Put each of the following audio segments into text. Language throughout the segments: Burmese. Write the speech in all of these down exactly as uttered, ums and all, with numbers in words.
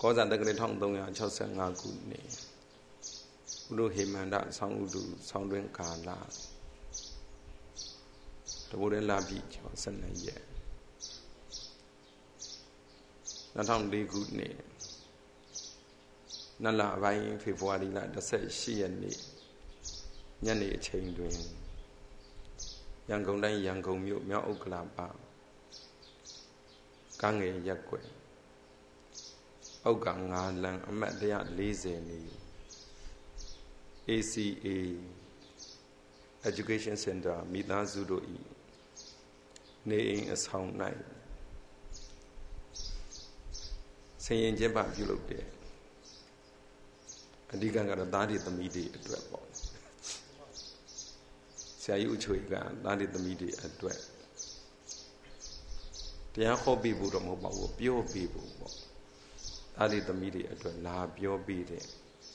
ကောဇာတက္ကရာone three six fiveခုနှစ်ဘုလိုဟေမန္တဆောင်းဥတုဆောင်းတွင်ကာလတဘုရင်လာပြီကျော်one twoရက်two thousand fourခုနှစ်နလအပိုင်းဖေဖော်ဝါရီလeightရက်နေ့ညနေအချိန်တွင်ရန်ကုန်တိုင်းရန်ကုန်မြို့မြောက်ဥက္ကလာပကငယ်ရက်ွယ်ဩက္ကငါးလမ်းအမှတ်one fortyနေ A C A Education Center မိသားစုတို့၏နေအိမ်အဆောင်၌ဆင်ရင်ကျင်းပပြုလုပ်တဲ့အဓိကကတော့သားတွေသမီးတွေအတွက်ပေါ့ဆရာကြီးဦးချွေကသားတွေသမီးတွေအတွက်တရားဟောပြဖို့တော့မဟုတ်ပါဘူးပြောပြဖို့ပေါ့သားတွေသမီးတွေအတွက်လာပြောပြတဲ့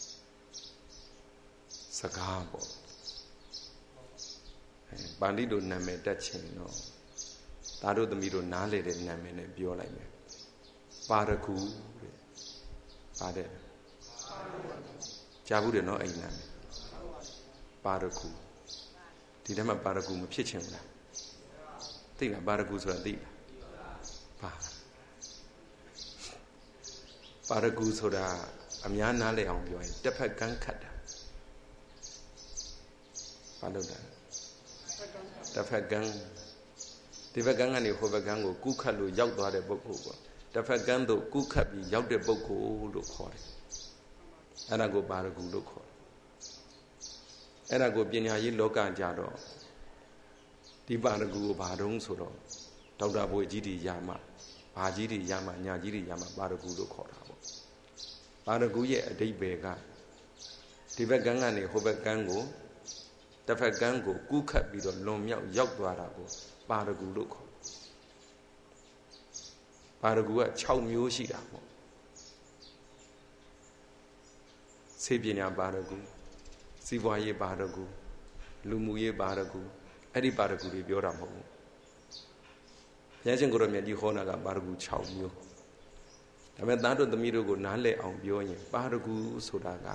စကားပေါ့အဲပါဠိလိုနာမည်တက်ချင်တော့သားတို့သမီးတို့နားလေတဲ့နာမည်နဲ့ပြောလိုက်မယ်ပါရဂူတဲ့ပါတယ်ကြားဘူးတယ်နော်အဲ့နာမည်ပါရဂူဒီထဲမှာပါရဂူမဖြစ်ချင်ဘူးလားသိလားပါရဂူဆိုတာသိလားပါပါရဂူဆိုတာအများနားလည်အောင်ပြောရင်တစ်ဖက်ကန်းခတ်တာဘာလို့လဲတစ်ဖက်ကန်းဒီဘက်ကန်းကနေဟိုဘက်ကန်းကိုကူးခတ်လို့ရောက်သွားတဲ့ပုဂ္ဂိုလ်ပေါ့တစ်ဖက်ကန်းသို့ကူးခတ်ပြီးရောက်တဲ့ပုဂ္ဂိုလ်လို့ခေါ်တယ်အဲ့ဒါကိုပါရဂူလို့ခေါ်တယ်အဲ့ဒါကိုပညာရေးလောကကြတော့ဒီပါရဂူကိုဘာတုံးဆိုတော့ဒေါက်တာဘွေကြီးတွေရမှဘာကြီးတွေရမှညာကြီးတွေရမှပါရဂူလို့ခေါ်တာပေါ့ပါရဂူရဲ့အဓိပ္ပာယ်ကဒီဘက်ကန်းကနေဟိုဘက်ကန်းကိုတစ်ဖက်ကန်းကိုကူးခတ်ပြီးတော့လွန်မြောက်ရောက်သွားတာကိုပါရဂူလို့ခေါ်ပါရဂူကsixမျိုးရှိတာပေါ့စေပညာပါရဂူစီးပွားရေးပါရဂူလူမှုရေးပါရဂူအဲ့ဒီပါရဂူတွေပြောတာမဟုတ်ဘူးဘုရားရှင်ကိုရမြတ်ကြီးဟောတာကပါရဂူsixမျိုးဒါပေမဲ့သားတို့သမီးတို့ကိုနားလည်အောင်ပြောရင်ပါရဂူဆိုတာက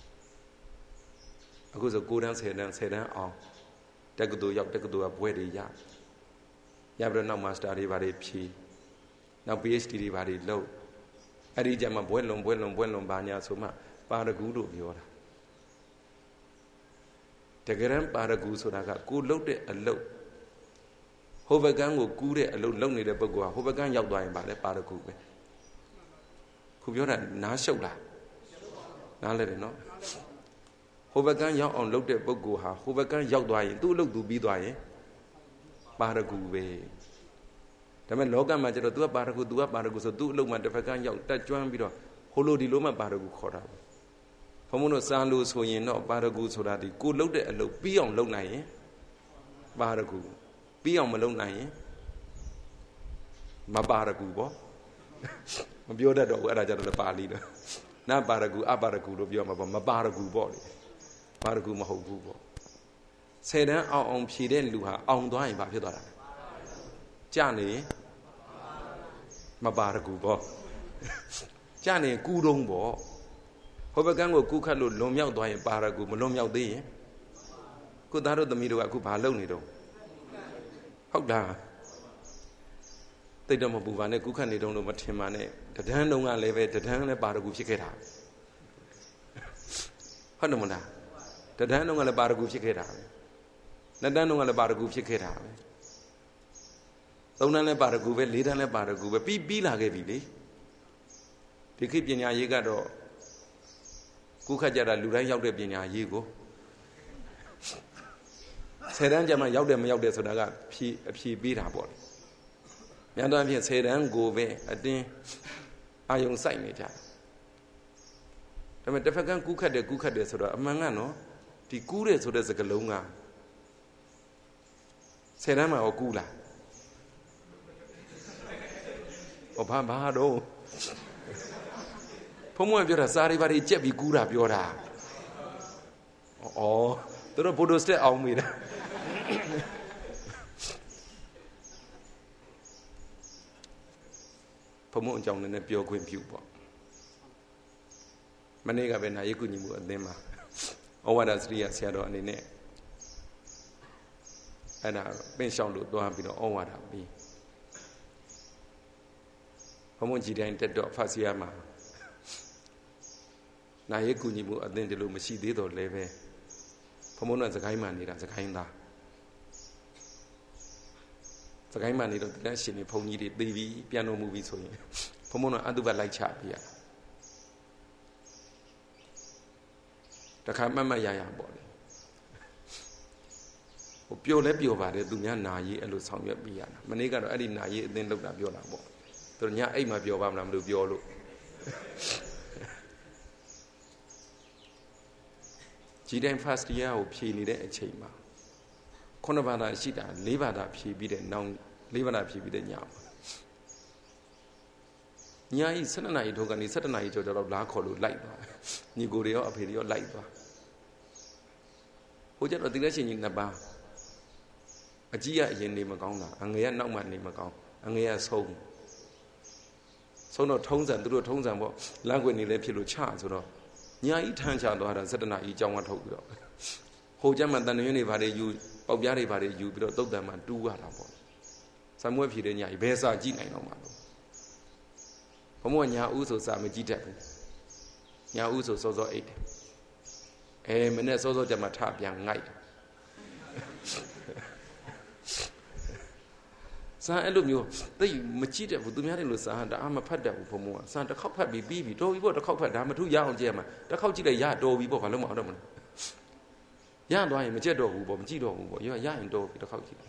အခုဆိုnineတန်းtenတန်းtenတန်းအောင်တက္ကသိုလ်ရောက်တက္ကသိုလ်ကဘွဲ့တွေရရပြီးတော့နောက်မာစတာတွေဘာတွေဖြေနောက် PhD တွေဘာတွေလုပ်အဲ့ဒီကြမှာဘွဲ့လွန်ဘွဲ့လွန်ဘွဲ့လွန်ဘာညာဆိုမှပါရဂူလို့ပြောတာတကယ်တမ်းပါရဂူဆိုတာကကိုလှုပ်တဲ့အလုပ်ဟိုဘက်ကန်းကိုကူးတဲ့အလုပ်လုပ်နေတဲ့ပုဂ္ဂိုလ်ကဟိုဘက်ကန်းရောက်သွားရင်ပါလေပါရဂူပဲခုပြောတာနားရှုပ်လားနားလဲတယ်နော်ဟိုဘက်ကန်းရောက်အောင်လုပ်တဲ့ပုဂ္ဂိုလ်ဟာဟိုဘက်ကန်းရောက်သွားရင်သူ့အလုပ်သူပြီးသွားရင်ပါရဂူပဲဒါပေမဲ့လောကမှာကျတော့ तू ကပါရဂူ तू ကပါရဂူဆို तू အလုပ်မှာတစ်ဖက်ကန်းရောက်တက်ကျွမ်းပြီးတော့ဟိုလိုဒီလိုမှပါရဂူခေါ်တာဘုံမလို့စာလို့ဆိုရင်တော့ပါရဂူဆိုတာဒီကိုလုပ်တဲ့အလုပ်ပြီးအောင်လုပ်နိုင်ရင်ပါရဂူပြီးအောင်မလုပ်နိုင်ရင်မပါရဂူပေါ့မပြောတတ်တော့ဘူးအဲ့ဒါကြတော့ပါဠိတော့နာပါရဂူအပါရဂူလို့ပြောမှာပေါ့မပါရဂူပေါ့လေပါရဂူမဟုတ်ဘူးပေါ့ဆယ်တန်းအောင်အောင်ဖြေတဲ့လူဟာအောင်သွားရင်ဘာဖြစ်သွားတာလဲကြနေမပါရဂူပေါ့ကြနေကူတုံးပေါ့ဟိုဘက်ကန်းကိုကူးခတ်လို့လွန်မြောက်သွားရင်ပါရဂူမလွန်မြောက်သေးရင်ခုသားတို့သမီးတို့ကအခုဘာလုပ်နေတော့ဟုတ်လားတိတ်တော့မပူပါနဲ့ကူးခတ်နေတုံးလို့မထင်ပါနဲ့တဒန်းတုံးကလည်းပဲတဒန်းလည်းပါရဂူဖြစ်ခဲ့တာဟုတ်တယ်မလားတဒန်းတုံးကလည်းပါရဂူဖြစ်ခဲ့တာပဲနှစ်တန်းတုံးကလည်းပါရဂူဖြစ်ခဲ့တာပဲသုံးတန်းလည်းပါရဂူပဲလေးတန်းလည်းပါရဂူပဲပြီးပြီးလာခဲ့ပြီလေဒီခေတ်ပညာရေးကတော့ကုခတ်ကြတာလူတိုင်းရောက်တဲ့ပညာရေးကိုဆယ်တန်းကျမှရောက်တယ်မရောက်တယ်ဆိုတာကဖြေအဖြေပေးတာပေါ့လေများသောအားဖြင့်ဆယ်တန်းကိုပဲအတင်းအာယုံစိုက်နေကြတယ်ဒါပေမဲ့တစ်ဖက်ကကုခတ်တယ်ကုခတ်တယ်ဆိုတော့အမှန်ကနော်ဒီကူးတယ်ဆိုတဲ့စကားလုံးကဆယ်တန်းမှာရောကူးလားဟောဘာဘာတော့ဘုံမွေးပြောတာစာရီပါတွေကြက်ပြီးကူးတာပြောတာဩသူတို့ဖိုတိုစတက်အောင်မိတာဘုံမွေးအကြောင်းနဲ့ပြောခွင့်ပြုပေါ့မနေ့ကပဲနာရီကုညီမှုအသင်းမှာဩဝါဒစရိယဆရာတော်အနေနဲ့အဲ့ဒါပင့်လျှောက်လို့သွားပြီးတော့ဩဝါဒပြီးဘုံဘုံကြီးတိုင်းတက်တော့ဖတ်စီရမှာနာရီကုညီမှုအသင်းတလို့မရှိသေးတော့လည်းပဲဘုံဘုံကစကိုင်းမှနေတာစကိုင်းသားစကိုင်းမှနေတော့တန်းရှင်နေဘုံကြီးတွေသိပြီးပြန်တော်မူပြီးဆိုရင်ဘုံဘုံကအတုပတ်လိုက်ချပြရတခါမှတ်မှတ်ရရပေါ့လေဟိုပျော်လဲပျော်ပါတယ်သူများနာရီအဲ့လိုဆောင်ရွက်ပြရတာမနေ့ကတော့အဲ့ဒီနာရီအသင်းလောက်တာပြောတာပေါ့သူတို့ညအိတ်မှပျော်ပါမလားမလို့ပြောလို့ကြည်တိုင်း first year ကိုဖြေနေတဲ့အချိန်မှာခုနှစ်ဘာသာရှိတာလေးဘာသာဖြေပြီးတဲ့နောက်လေးဘာသာဖြေပြီးတဲ့ညမှာညာကြီး၁၂နာရီထိုးကနေ၁၇နာရီကျော်ကျော်တော့လာခေါ်လို့လိုက်သွားညီကိုတွေရောအဖေတွေရောလိုက်သွားဟိုကျတော့တိလက်ရှင်ကြီးနှစ်ပါးအကြီးကအရင်နေမကောင်းတာအငယ်ကနောက်မှနေမကောင်းအငယ်ကဆုံးဆုံးတော့ထုံးစံသူတို့ထုံးစံပေါ့လမ်းကွယ်နေလဲဖြစ်လို့ချဆိုတော့ညာကြီးထမ်းချသွားတာ၁၇နာရီကြောင်းကထုတ်ပြီးတော့ဟိုကျမှတန်ရွင်းတွေဘာတွေယူပေါက်ပြားတွေဘာတွေယူပြီးတော့တုတ်တန်မှတူးရတာပေါ့ဆံမွဲဖြေတဲ့ညာကြီးဘယ်စာကြည့်နိုင်တော့မှာလို့ဘုံဘညာဦးဆိုစာမကြည့်တတ်ဘူးညာဦးဆိုစောစောအိတ်တယ်အဲမနေ့စောစောကျမှထပြန်ငိုက်စာအဲ့လိုမျိုးသိမကြည့်တတ်ဘူးသူများတွေလို့စာတအားမဖတ်တတ်ဘူးဘုံဘကစာတစ်ခေါက်ဖတ်ပြီးပြီးပြီတော်ပြီပေါ့တစ်ခေါက်ဖတ်ဒါမထူရအောင်ကြည့်ရမှာတစ်ခေါက်ကြည့်လိုက်ရတော်ပြီပေါ့ဘာလို့မအောင်တော့မလဲရသွားရင်မကြက်တော့ဘူးပေါ့မကြည့်တော့ဘူးပေါ့ရရရင်တော်ပြီတစ်ခေါက်ကြည့်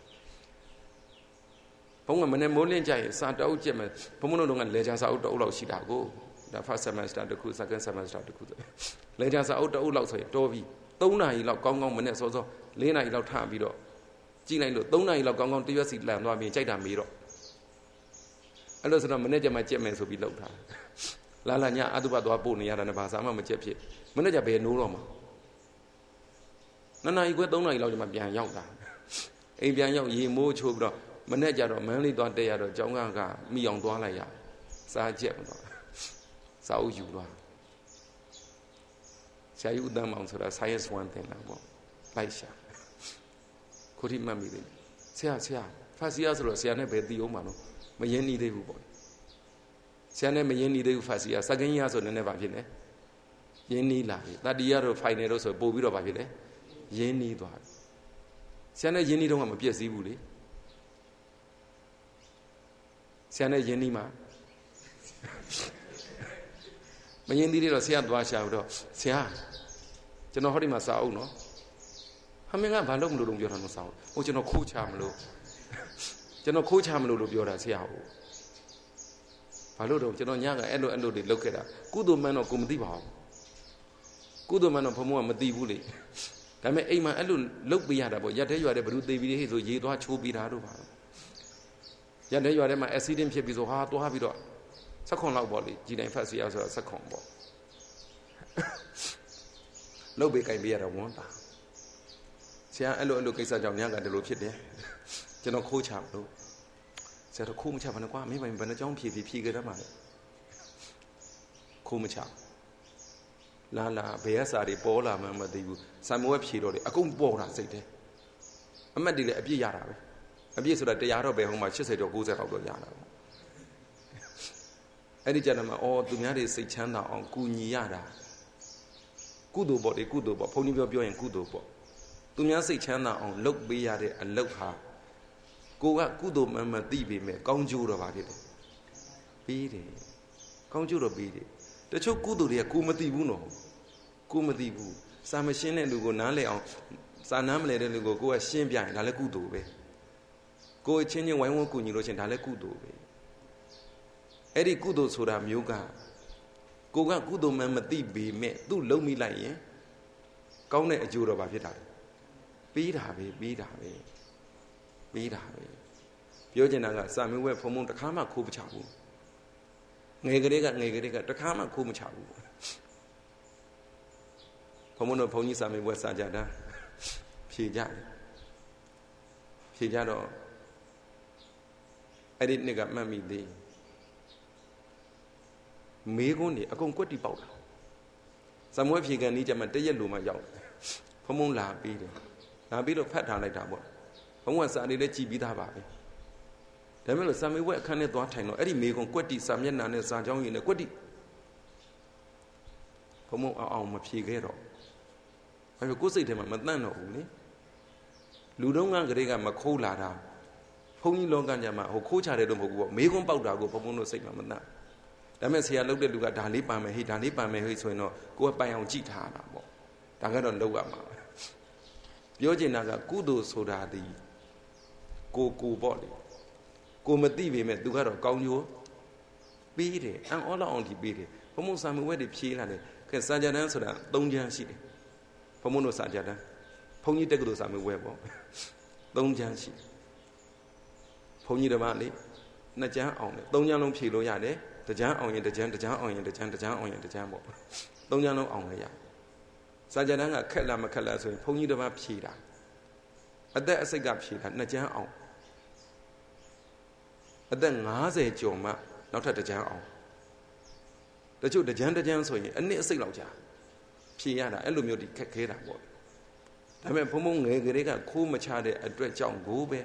ဘုံကမနေ့မိုးလင်းကြရင်စာတအုပ်ကြက်မယ်ဘုံဘုံတို့ကလေချာစာအုပ်တအုပ်လောက်ရှိတာကိုဒါ first semester တခု second semester တခုဆိုလေချာစာအုပ်တအုပ်လောက်ဆိုရင်တော်ပြီ၃နာရီလောက်ကောင်းကောင်းမနေ့စောစော၄နာရီလောက်ထပြီးတော့ကြည့်လိုက်လို့၃နာရီလောက်ကောင်းကောင်းတရွက်စီလန်သွားပြီးကြိုက်တာမေးတော့အဲ့လိုဆိုတော့မနေ့ကျမှကြက်မယ်ဆိုပြီးလောက်ထားလာလာညအတုပသွားပို့နေရတာနဲ့ဘာသာမှမကြက်ဖြစ်မနေ့ကျဘယ်နိုးတော့မှာနှစ်နာရီခွဲ၃နာရီလောက်ကျမှပြန်ရောက်တာအိမ်ပြန်ရောက်ရေမိုးချိုးပြီးတော့မနေ့ကျတော့မန်းလေးသွားတက်ရတော့ကျောင်းကကမိအောင်သွားလိုက်ရစားကြက်မသွားစာအုပ်ယူသွားဆရာကြီးဦးတန်းမောင်ဆိုတာ science one သင်တာပေါ့လိုက်ရှာခုထိမှတ်မိသေးတယ်ဆရာဆရာဖတ်စီရဆိုတော့ဆရာနဲ့ပဲတီးအောင်ပါလို့မရင်းနှီးသေးဘူးပေါ့ဆရာနဲ့မရင်းနှီးသေးဘူးဖတ်စီရစကင်းရဆိုနည်းနည်းပါဖြစ်နေရင်းနှီးလာပြီတတိယတော့ final တော့ဆိုပို့ပြီးတော့ပါဖြစ်တယ်ရင်းနှီးသွားပြီဆရာနဲ့ရင်းနှီးတော့မပြည့်စည်ဘူးလေဆရာနဲ့ယင်းဒီမှာမယင်းဒီတော့ဆရာသွားရှာပြီးတော့ဆရာကျွန်တော်ဟောဒီမှာစာအုပ်နော်ဟာမင်းကဘာလို့မလို့လို့ပြောတာမစာအုပ်ဟိုကျွန်တော်ခိုးချမလို့ကျွန်တော်ခိုးချမလို့လို့ပြောတာဆရာဟိုဘာလို့တော့ကျွန်တော်ညကအဲ့လိုအဲ့လိုတွေလုပ်ခဲ့တာကုသိုလ်မှန်တော့ကိုမသိပါဘူးကုသိုလ်မှန်တော့ဘုံဘုံကမသိဘူးလေဒါပေမဲ့အိမ်မှာအဲ့လိုလုပ်ပေးရတာပေါ့ရက်တဲ့ရွာတဲ့ဘ누구သိပြီးဟဲ့ဆိုရေသွားချိုးပြီးတာတို့ပါရတဲ့ရွာထဲမှာ accident ဖြစ်ပြီးဆိုဟာတွားပြီးတော့ဆက်ခွန်လောက်ပေါ့လေကြည်တိုင်းဖတ်စီရဆိုတော့ဆက်ခွန်ပေါ့လုတ်ပေးကြိုင်ပေးရတော့ဝန်းတာဆရာအဲ့လိုအဲ့လိုကိစ္စကြောင့်ညကတလို့ဖြစ်တယ်ကျွန်တော်ခိုးချမလို့ဆရာတော့ခိုးမချပါနဲ့ကွာမင်းပိုင်ဘယ်နှကြောင်းဖြည့်ဖြည့်ဖြည့်ကြတယ်မှာလဲခိုးမချလာလာဘယ်ရစာတွေပေါ်လာမှမသိဘူးစံမွဲဖြည့်တော့လေအကုန်ပေါ်တာစိတ်တယ်အမတ်တွေလည်းအပြစ်ရတာပဲအပြည့်ဆိုတာတရားတော့ပဲဟိုမှာ၈၀ကျော်၉၀လောက်တော့ရတာပေါ့အဲ့ဒီကြတယ်မှာအော်သူများတွေစိတ်ချမ်းသာအောင်ကူညီရတာကုသိုလ်ပေါ့လေကုသိုလ်ပေါ့ဘုန်းကြီးပြောပြောရင်ကုသိုလ်ပေါ့သူများစိတ်ချမ်းသာအောင်လုပ်ပေးရတဲ့အလုပ်ဟာကိုကကုသိုလ်မှန်မှန်သိပေမဲ့ကောင်းကျိုးတော့ပါဖြစ်တယ်ပြီးတယ်ကောင်းကျိုးတော့ပြီးတယ်တချို့ကုသိုလ်တွေကကိုမသိဘူးနော်ကိုမသိဘူးစာမရှင်းတဲ့လူကိုနားလည်အောင်စာနားမလဲတဲ့လူကိုကိုကရှင်းပြရင်ဒါလည်းကုသိုလ်ပဲကိုယ်ချင်းချင်းဝိုင်းဝန်းကူညီလို့ချင်းဒါလည်းကုသိုလ်ပဲအဲ့ဒီကုသိုလ်ဆိုတာမျိုးကကိုကကုသိုလ်မှန်မသိပေမဲ့သူ့လုံးမိလိုက်ရင်ကောင်းတဲ့အကျိုးတော့ဘာဖြစ်တာလဲပေးတာပဲပေးတာပဲပေးတာပဲပြောချင်တာကစာမေးပွဲဖုံဖုံတစ်ခါမှခိုးမချဘူးငယ်ကလေးကငယ်ကလေးကတစ်ခါမှခိုးမချဘူးဖုံဖုံတို့ဘုန်းကြီးစာမေးပွဲစာကြတာဖြေကြတယ်ဖြေကြတော့အဲ့ဒီနှစ်ကမှတ်မိသေးမေးခွန်းနေအကုန်ကွက်တီပေါက်တာစာမွေးဖြေကန်နီးကြမှာတရက်လိုမှရောက်ဘုံဘုံလာပြီးတယ်လာပြီးတော့ဖတ်ထားလိုက်တာပေါ့ဘုံကစာနေလည်းကြည်ပြီးသားပါပဲဒါမဲ့လို့စာမေးပွဲအခန်းထဲသွားထိုင်တော့အဲ့ဒီမေကွန်ကွက်တိစာမျက်နှာနဲ့စာကြောင်းရည်နဲ့ကွက်တိဘုံဘုံအောင်အောင်မဖြေခဲ့တော့ဘာဖြစ်ကိုယ်စိတ်ထဲမှာမတန့်တော့ဘူးလေလူတုံးကကလေးကမခိုးလာတာဘုန်းကြီးလောကညမှာဟိုခိုးချတယ်တော့မဟုတ်ဘူးပေါ့မေကွန်ပေါက်တာကိုဘုံဘုံတို့စိတ်မှာမတန့်ဒါမဲ့ဆရာလုပ်တဲ့လူကဒါလေးပန်မယ်ဟိဒါလေးပန်မယ်ဟိဆိုရင်တော့ကိုယ်ကပိုင်အောင်ကြည့်ထားတာပေါ့ဒါကတော့လောက်ရမှာပြောချင်တာကကုသိုလ်ဆိုတာဒီကိုကိုပေါ့လေကိုမသိပေမဲ့သူကတော့ကောင်းကျိုးပေးတယ်အံ့ဩလောက်အောင်ဒီပေးတယ်ဘုံဘုံစာမေးပွဲတွေဖြေးလာတယ်ခဲစာကြတန်းဆိုတာသုံးချမ်းရှိတယ်ဘုံဘုံတို့စာကြတန်းဘုန်းကြီးတက္ကသိုလ်စာမေးပွဲပေါ့သုံးချမ်းရှိဘုန်းကြီးဓမ္မလေးနှစ်ချမ်းအောင်တယ်သုံးချမ်းလုံးဖြေလို့ရတယ်တကြမ်းအောင်ရင်တကြမ်းတကြမ်းအောင်ရင်တကြမ်းတကြမ်းအောင်ရင်တကြမ်းပေါ့သုံးချမ်းလုံးအောင်လည်းရစာကြတန်းကခက်လားမခက်လားဆိုရင်ဘုန်းကြီးဓမ္မဖြေတာအသက်အစိတ်ကဖြေတာနှစ်ချမ်းအောင်အသက်၅၀ကျော်မှနောက်ထပ်တကြမ်းအောင်တချို့တကြမ်းတကြမ်းဆိုရင်အနည်းအစိတ်လောက်ကြာဖြေရတာအဲ့လိုမျိုးဒီခက်ခဲတာပေါ့ဒါပေမဲ့ဘုံဘုံငယ်ကလေးကခိုးမချတဲ့အတွက်ကြောင့်ကိုပဲ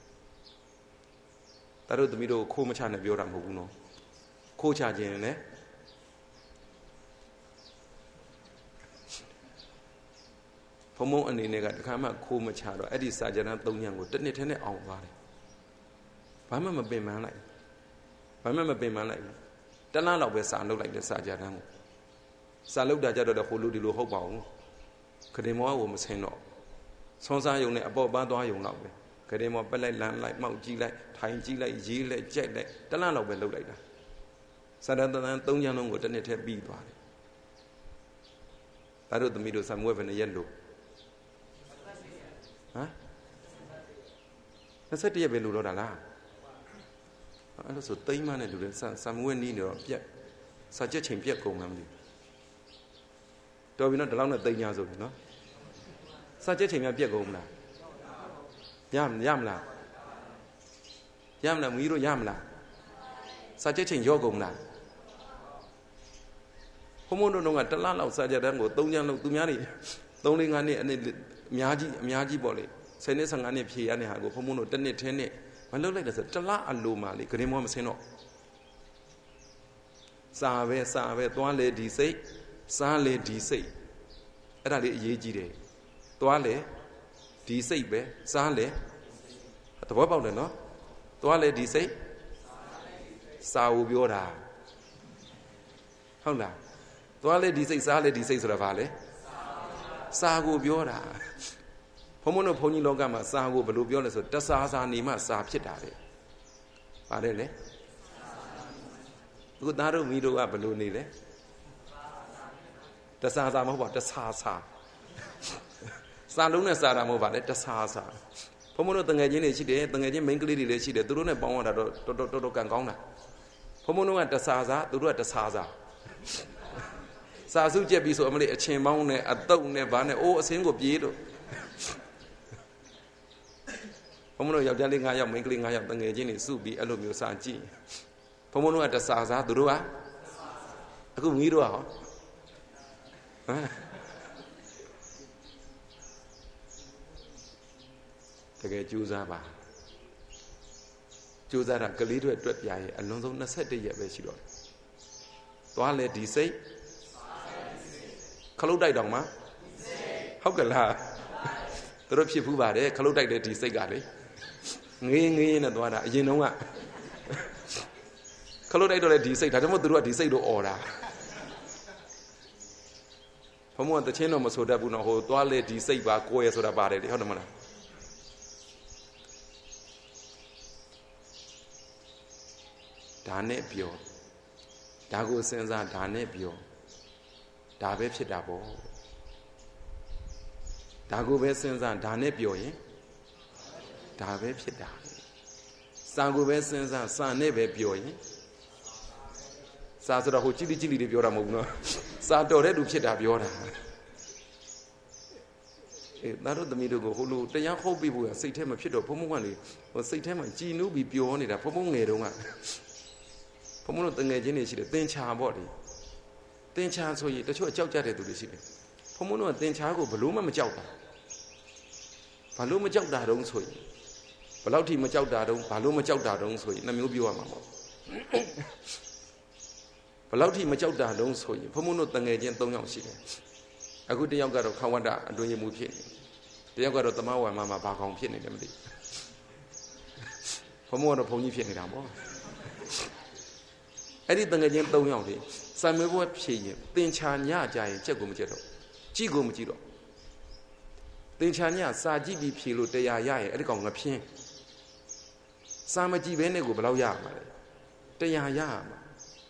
တတို့သမီးတို့ခိုးမချနဲ့ပြောတာမဟုတ်ဘူးနော်ခိုးချခြင်းလည်းဘုံဘုံအနေနဲ့ကတခါမှခိုးမချတော့အဲ့ဒီစာကြတန်းသုံးညံကိုတစ်နှစ်ထဲနဲ့အောင်သွားတယ်ဘာမှမပင်ပန်းလိုက်ဘာမှမပင်ပန်းလိုက်တလားလောက်ပဲစာလုပ်လိုက်တဲ့စာကြတန်းကိုစာလုပ်တာကြတော့ဟိုလူဒီလိုဟုတ်ပါဘူးခရင်မောကမဆင်းတော့ဆွမ်းစားယုံနဲ့အပေါ်ပန်းသွားယုံတော့ပဲခရင်မောပက်လိုက်လမ်းလိုက်မှောက်ကြည့်လိုက်ထိုင်ကြည့်လိုက်ရေးလိုက်ကြိုက်လိုက်တလားလောက်ပဲလုပ်လိုက်တာစာတန်းတန်းသုံးချမ်းလုံးကိုတစ်နှစ်ထဲပြီးသွားတယ်ဒါတို့သမီးတို့စာမွေးဘယ်နဲ့ရက်လို့ဟမ်နှစ်ဆက်တရက်ပဲလို့တော့တာလားအဲ့လိုဆိုတိမ့်မနဲ့လူတွေစာမွေးနီးနေတော့ပြက်စာချက်ချိန်ပြက်ကုန်မှမသိတော်ပြီနော်ဒီလောက်နဲ့တိမ့်ညာဆိုပြီနော်စာချက်ချိန်များပြက်ကုန်မလားရမရမလားရမလားမီးတို့ရမလားစာချက်ချိန်ရောကုန်မလားဘုံဘုံတို့ကတလားလောက်စာချက်တန်းကိုသုံးချမ်းလုံးသူများတွေသုံးလေးငါးနှစ်အနေအများကြီးအများကြီးပေါ့လေဆယ်နှစ်ဆယ်ငါးနှစ်ဖြေရတဲ့ဟာကိုဘုံဘုံတို့တစ်နှစ်ထဲနဲ့မလုပ်လိုက်တဲ့ဆိုတလားအလိုမှလေဂရင်မောမစင်းတော့စာပဲစာပဲသွားလေဒီစိတ်စားလေဒီစိတ်အဲ့ဒါလေးအရေးကြီးတယ်သွားလေဒီစိတ်ပဲစားလေသဘောပေါက်တယ်နော်သွားလေဒီစိတ်စာကိုပြောတာဟုတ်လားသွားလေဒီစိတ်စားလေဒီစိတ်ဆိုတာဘာလဲစာကိုပြောတာဘုံဘုံတို့ဘုန်းကြီးလောကမှာစာကိုဘယ်လိုပြောလဲဆိုတဆာစာနေမှစာဖြစ်တာလေပါတယ်လေအခုသားတို့မိတို့ကဘယ်လိုနေလဲတဆာစာမဟုတ်ပါတဆာစာစာလုံးနဲ့စာတာမဟုတ်ပါလေတဆာစာဘုံဘုံတို့တငယ်ချင်းတွေရှိတယ်တငယ်ချင်းမိန်းကလေးတွေလည်းရှိတယ်သူတို့နဲ့ပေါင်းရတာတော့တော်တော်တော်တော်ကံကောင်းတာဘုံဘုံတို့ကတဆာစာသူတို့ကတဆာစာစာစုကြက်ပြီးဆိုအမလေးအချင်းပေါင်းနဲ့အတုပ်နဲ့ဗာနဲ့အိုးအစင်းကိုပြေးလို့ဘုံဘုံတို့ယောက်ျားလေး၅ယောက်မိန်းကလေး၅ယောက်တငယ်ချင်းတွေစုပြီးအဲ့လိုမျိုးစာကြည့်ဘုံဘုံတို့ကတဆာစာသူတို့ကအခုမီးတို့ကဟောတကယ်ကြိုးစားပါကြိုးစားတာကလေးတွေအတွက်ပြရဲ့အလွန်ဆုံးနှစ်၁၁ရက်ပဲရှိတော့တယ်သွားလေဒီစိတ်ခလုတ်တိုက်တောင်မှဟုတ်ကလားသူတို့ဖြစ်ဖူးပါတယ်ခလုတ်တိုက်တဲ့ဒီစိတ်ကလေငေးငေးနဲ့သွားတာအရင်တုန်းကခလုတ်တိုက်တော့လေဒီစိတ်ဒါကြောင့်မို့သူတို့ကဒီစိတ်တို့អော်တာဘုံဘုံတချင်းတော့မဆိုတတ်ဘူးနော်ဟိုသွားလေဒီစိတ်ပါကိုယ်ရဆိုတာပါတယ်လေဟုတ်တယ်မလားဒါနဲ့ပြောဒါကိုစဉ်းစားဒါနဲ့ပြောဒါပဲဖြစ်တာပေါ့ဒါကိုပဲစဉ်းစားဒါနဲ့ပြောရင်ဒါပဲဖြစ်တာစာကိုပဲစဉ်းစားစာနဲ့ပဲပြောရင်စာဆိုတော့ဟိုကြည်ကြည်လေးတွေပြောတာမဟုတ်ဘူးနော်စာတော်တဲ့လူဖြစ်တာပြောတာအေးသားတို့သမီးတို့ကိုဟိုလိုတရားဟုတ်ပြီဖို့ရစိတ်ထဲမှာဖြစ်တော့ဘုံဘုံကလေဟိုစိတ်ထဲမှာကြည်နူးပြီးပြောနေတာဘုံဘုံငယ်တုန်းကဘုံဘုံတို့တငယ်ချင်းတွေရှိတယ်သင်္ချာပေါ့လေတင်ချာဆိုရင်တချို့ကြောက်ကြတဲ့သူတွေရှိတယ်ဘုံဘုံတို့ကတင်ချာကိုဘလို့မှမကြောက်တာဘာလို့မကြောက်တာတုံးဆိုရင်ဘယ်လောက်ထိမကြောက်တာတုံးဘာလို့မကြောက်တာတုံးဆိုရင်နှမျိုးပြောရမှာပေါ့ဘယ်လောက်ထိမကြောက်တာတုံးဆိုရင်ဘုံဘုံတို့တငယ်ချင်း၃ယောက်ရှိတယ်အခုတယောက်ကတော့ခဝတ္တအတွင်းရမှုဖြစ်နေတယောက်ကတော့တမဝါမမှာဘာကောင်ဖြစ်နေတယ်မသိဘုံဘုံကတော့ဘုံကြီးဖြစ်နေတာပေါ့အဲ့ဒီတငယ်ချင်း၃ယောက်တွေစံမွေးပွဲဖြည့်ရင်တင်ချာညကြရင်ချက်ကိုမချက်တော့ကြည့်ကိုမကြည့်တော့တင်ချာညစာကြည့်ပြီးဖြည့်လို့တရားရရင်အဲ့ဒီကောင်ငဖြင်းစာမကြည့်ဘဲနဲ့ကိုဘယ်လောက်ရမှာလဲတရားရမှာ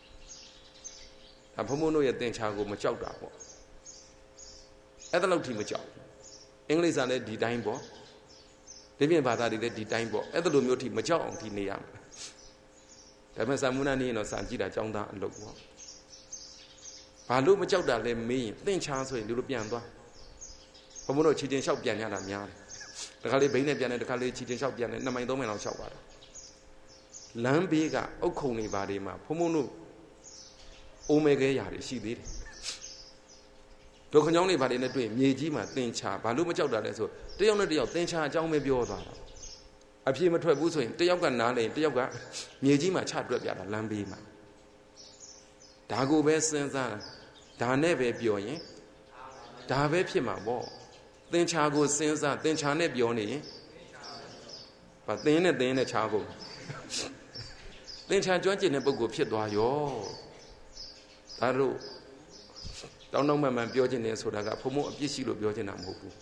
ဒါဘုံဘုံတို့ရဲ့တင်ချာကိုမကြောက်တာပေါ့အဲ့ဒါလောက်ထိမကြောက်အင်္ဂလိပ်စာလည်းဒီတိုင်းပေါ့ဒီပြင်ဘာသာတွေလည်းဒီတိုင်းပေါ့အဲ့ဒါလိုမျိုးထိမကြောက်အောင်ဒီနေရမှာဒါပေမဲ့စာမုဏနေရင်တော့စာကြည့်တာចောင်းသားအလုပ်ပေါ့ဘာလို့မကြောက်တာလဲမေးရင်သင်ချာဆိုရင်ဒီလိုပြန်သွားဘုံဘုံတို့ချီတင်လျှောက်ပြန်ရတာများတယ်တခါလေးဘိန်းနဲ့ပြန်တယ်တခါလေးချီတင်လျှောက်ပြန်တယ်နှစ်မိုင်သုံးမိုင်လောက်လျှောက်သွားတယ်လမ်းဘေးကအုတ်ခုံတွေဘာတွေမှာဘုံဘုံတို့အိုးမဲခဲရာတွေရှိသေးတယ်ဒုက္ခကြောင်းတွေဘာတွေနဲ့တွေ့မြေကြီးမှာသင်ချာဘာလို့မကြောက်တာလဲဆိုတယောက်နဲ့တယောက်သင်ချာအကြောင်းပဲပြောသွားတာအပြေမထွက်ဘူးဆိုရင်တယောက်ကနားလဲတယောက်ကမြေကြီးမှာချတွက်ပြတာလမ်းဘေးမှာဒါကိုပဲစဉ်းစားဒါနဲ့ပဲပြောရင်ဒါပဲဖြစ်မှာပေါ့သင်္ချာကိုစဉ်းစားသင်္ချာနဲ့ပြောနေရင်ဘာသင်နဲ့သင်နဲ့ခြားကုန်သင်္ချာကျွမ်းကျင်တဲ့ပုဂ္ဂိုလ်ဖြစ်သွားရောဒါတို့တောင်းတောင်းမှန်မှန်ပြောခြင်းနဲ့ဆိုတာကဘုံဘုံအပြစ်ရှိလို့ပြောခြင်းတာမဟုတ်ဘူး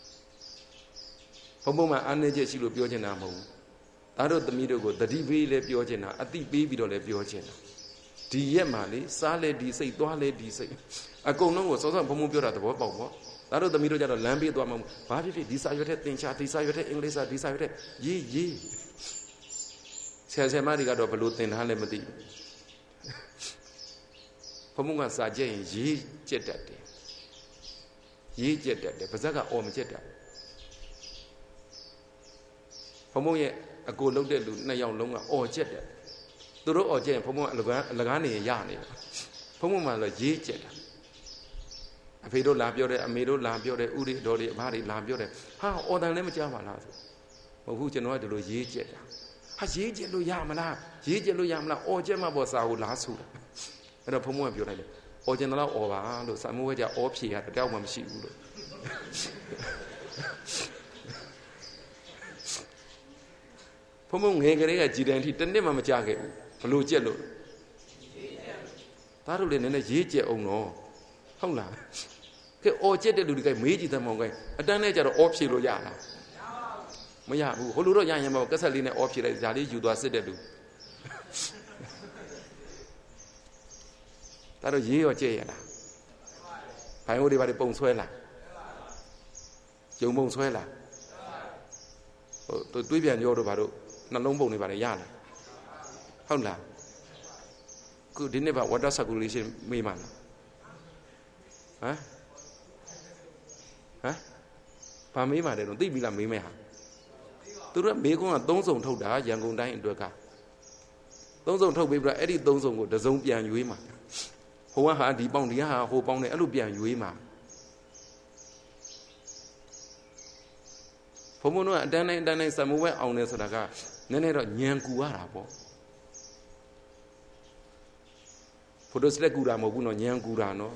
ဘုံဘုံမှအာနေချက်ရှိလို့ပြောခြင်းတာမဟုတ်ဘူးဒါတို့သမီးတို့ကိုတတိပေးလဲပြောခြင်းတာအတိပေးပြီးတော့လဲပြောခြင်းတာဒီရက်မှာလေစားလေဒီစိတ်သွားလေဒီစိတ်အကုန်လုံးကိုစောစောဘုံဘုံပြောတာသဘောပေါက်ပေါ့ဒါတို့သမီးတို့ကြတော့လမ်းပေးသွားမှာဘာဖြစ်ဖြစ်ဒီစာရွက်တဲ့သင်ချာဒီစာရွက်တဲ့အင်္ဂလိပ်စာဒီစာရွက်တဲ့ရေးရေးဆရာဆရာမတွေကတော့ဘလို့သင်ထားလဲမသိဘူးဘုံဘုံကစာကြက်ရင်ရေးကြက်တတ်တယ်ရေးကြက်တတ်တယ်ပါဇက်ကအော်မကြက်တတ်ဘုံဘုံရဲ့အကိုလုံးတဲ့လူနှစ်ယောက်လုံးကအော်ကြက်တယ်သူတို့အော်ကြက်ရင်ဘုံဘုံအလကားအလကားနေရနေတယ်ဘုံဘုံမှလည်းရေးကြက်တာအဖေတို့လာပြောတယ်အမေတို့လာပြောတယ်ဥရိတော်တွေအဘတွေလာပြောတယ်ဟာအော်တန်လည်းမကြားပါလားဆိုမဟုတ်ဘူးကျွန်တော်ကဒီလိုရေးကြက်တာဟာရေးကြက်လို့ရမလားရေးကြက်လို့ရမလားအော်ကြက်မှပေါ်စာကိုလားဆိုတာအဲ့တော့ဘုံဘုံကပြောလိုက်တယ်အော်ကျင်တော့အော်ပါလို့စာမိုးဝဲကြအော်ဖြေရတယောက်မှမရှိဘူးလို့ဘုံဘုံငယ်ကလေးကကြည်တယ်အထိတစ်နှစ်မှမကြခဲ့ဘူးဘလို့ကြက်လို့သားတို့လည်းနည်းနည်းရေးကြက်အောင်တော့ဟုတ်လားကဲအော်ကြက်တဲ့လူတွေကမေးကြည့်တယ်မောင်ကအတန်းနဲ့ကြတော့အော်ဖြေလို့ရလားမရဘူးဟိုလိုတော့ရရင်မောင်ကက်ဆက်လေးနဲ့အော်ဖြေလိုက်ဒါလေးယူသွားစစ်တဲ့လူဒါတော့ရေးရောကြက်ရလားဘိုင်ဟိုတွေဘာတွေပုံဆွဲလားကျုံပုံဆွဲလားဟိုတွေးပြန်ရောတို့ဘာတို့နှလုံးပုံတွေဘာတွေရလားဟုတ်လားခုဒီနေ့ဘာ water circulation မေးမှလားဟမ်ဟမ်ဘာမေးမှတယ်တော့သိပြီလားမေးမယ်ဟာသူတို့ကမေးခွန်းကသုံးစုံထုတ်တာရန်ကုန်တိုင်းအတွက်ကသုံးစုံထုတ်ပြီးပြအဲ့ဒီသုံးစုံကိုတစုံပြန်ရွေးမှာဟိုကဟာဒီပေါင်းဒီကဟာဟိုပေါင်းတယ်အဲ့လိုပြန်ရွေးမှာဘုံဘုံတို့ကအတန်းတိုင်းအတန်းတိုင်းစံမိုးဝဲအောင်တယ်ဆိုတာကနည်းနည်းတော့ညံကူရတာပေါ့ဖိုတိုစလက်ကူတာမဟုတ်ဘူးနော်ညံကူတာနော်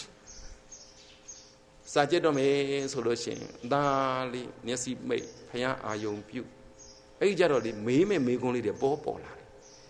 စာကြက်တော့မယ်ဆိုလို့ရှိရင်ဒါလေးမျက်စိမိတ်ဖျားအာယုံပြုတ်အဲ့ဒီကြတော့လေမေးမဲ့မေးခွန်းလေးတွေပေါ်ပေါ်လာတယ်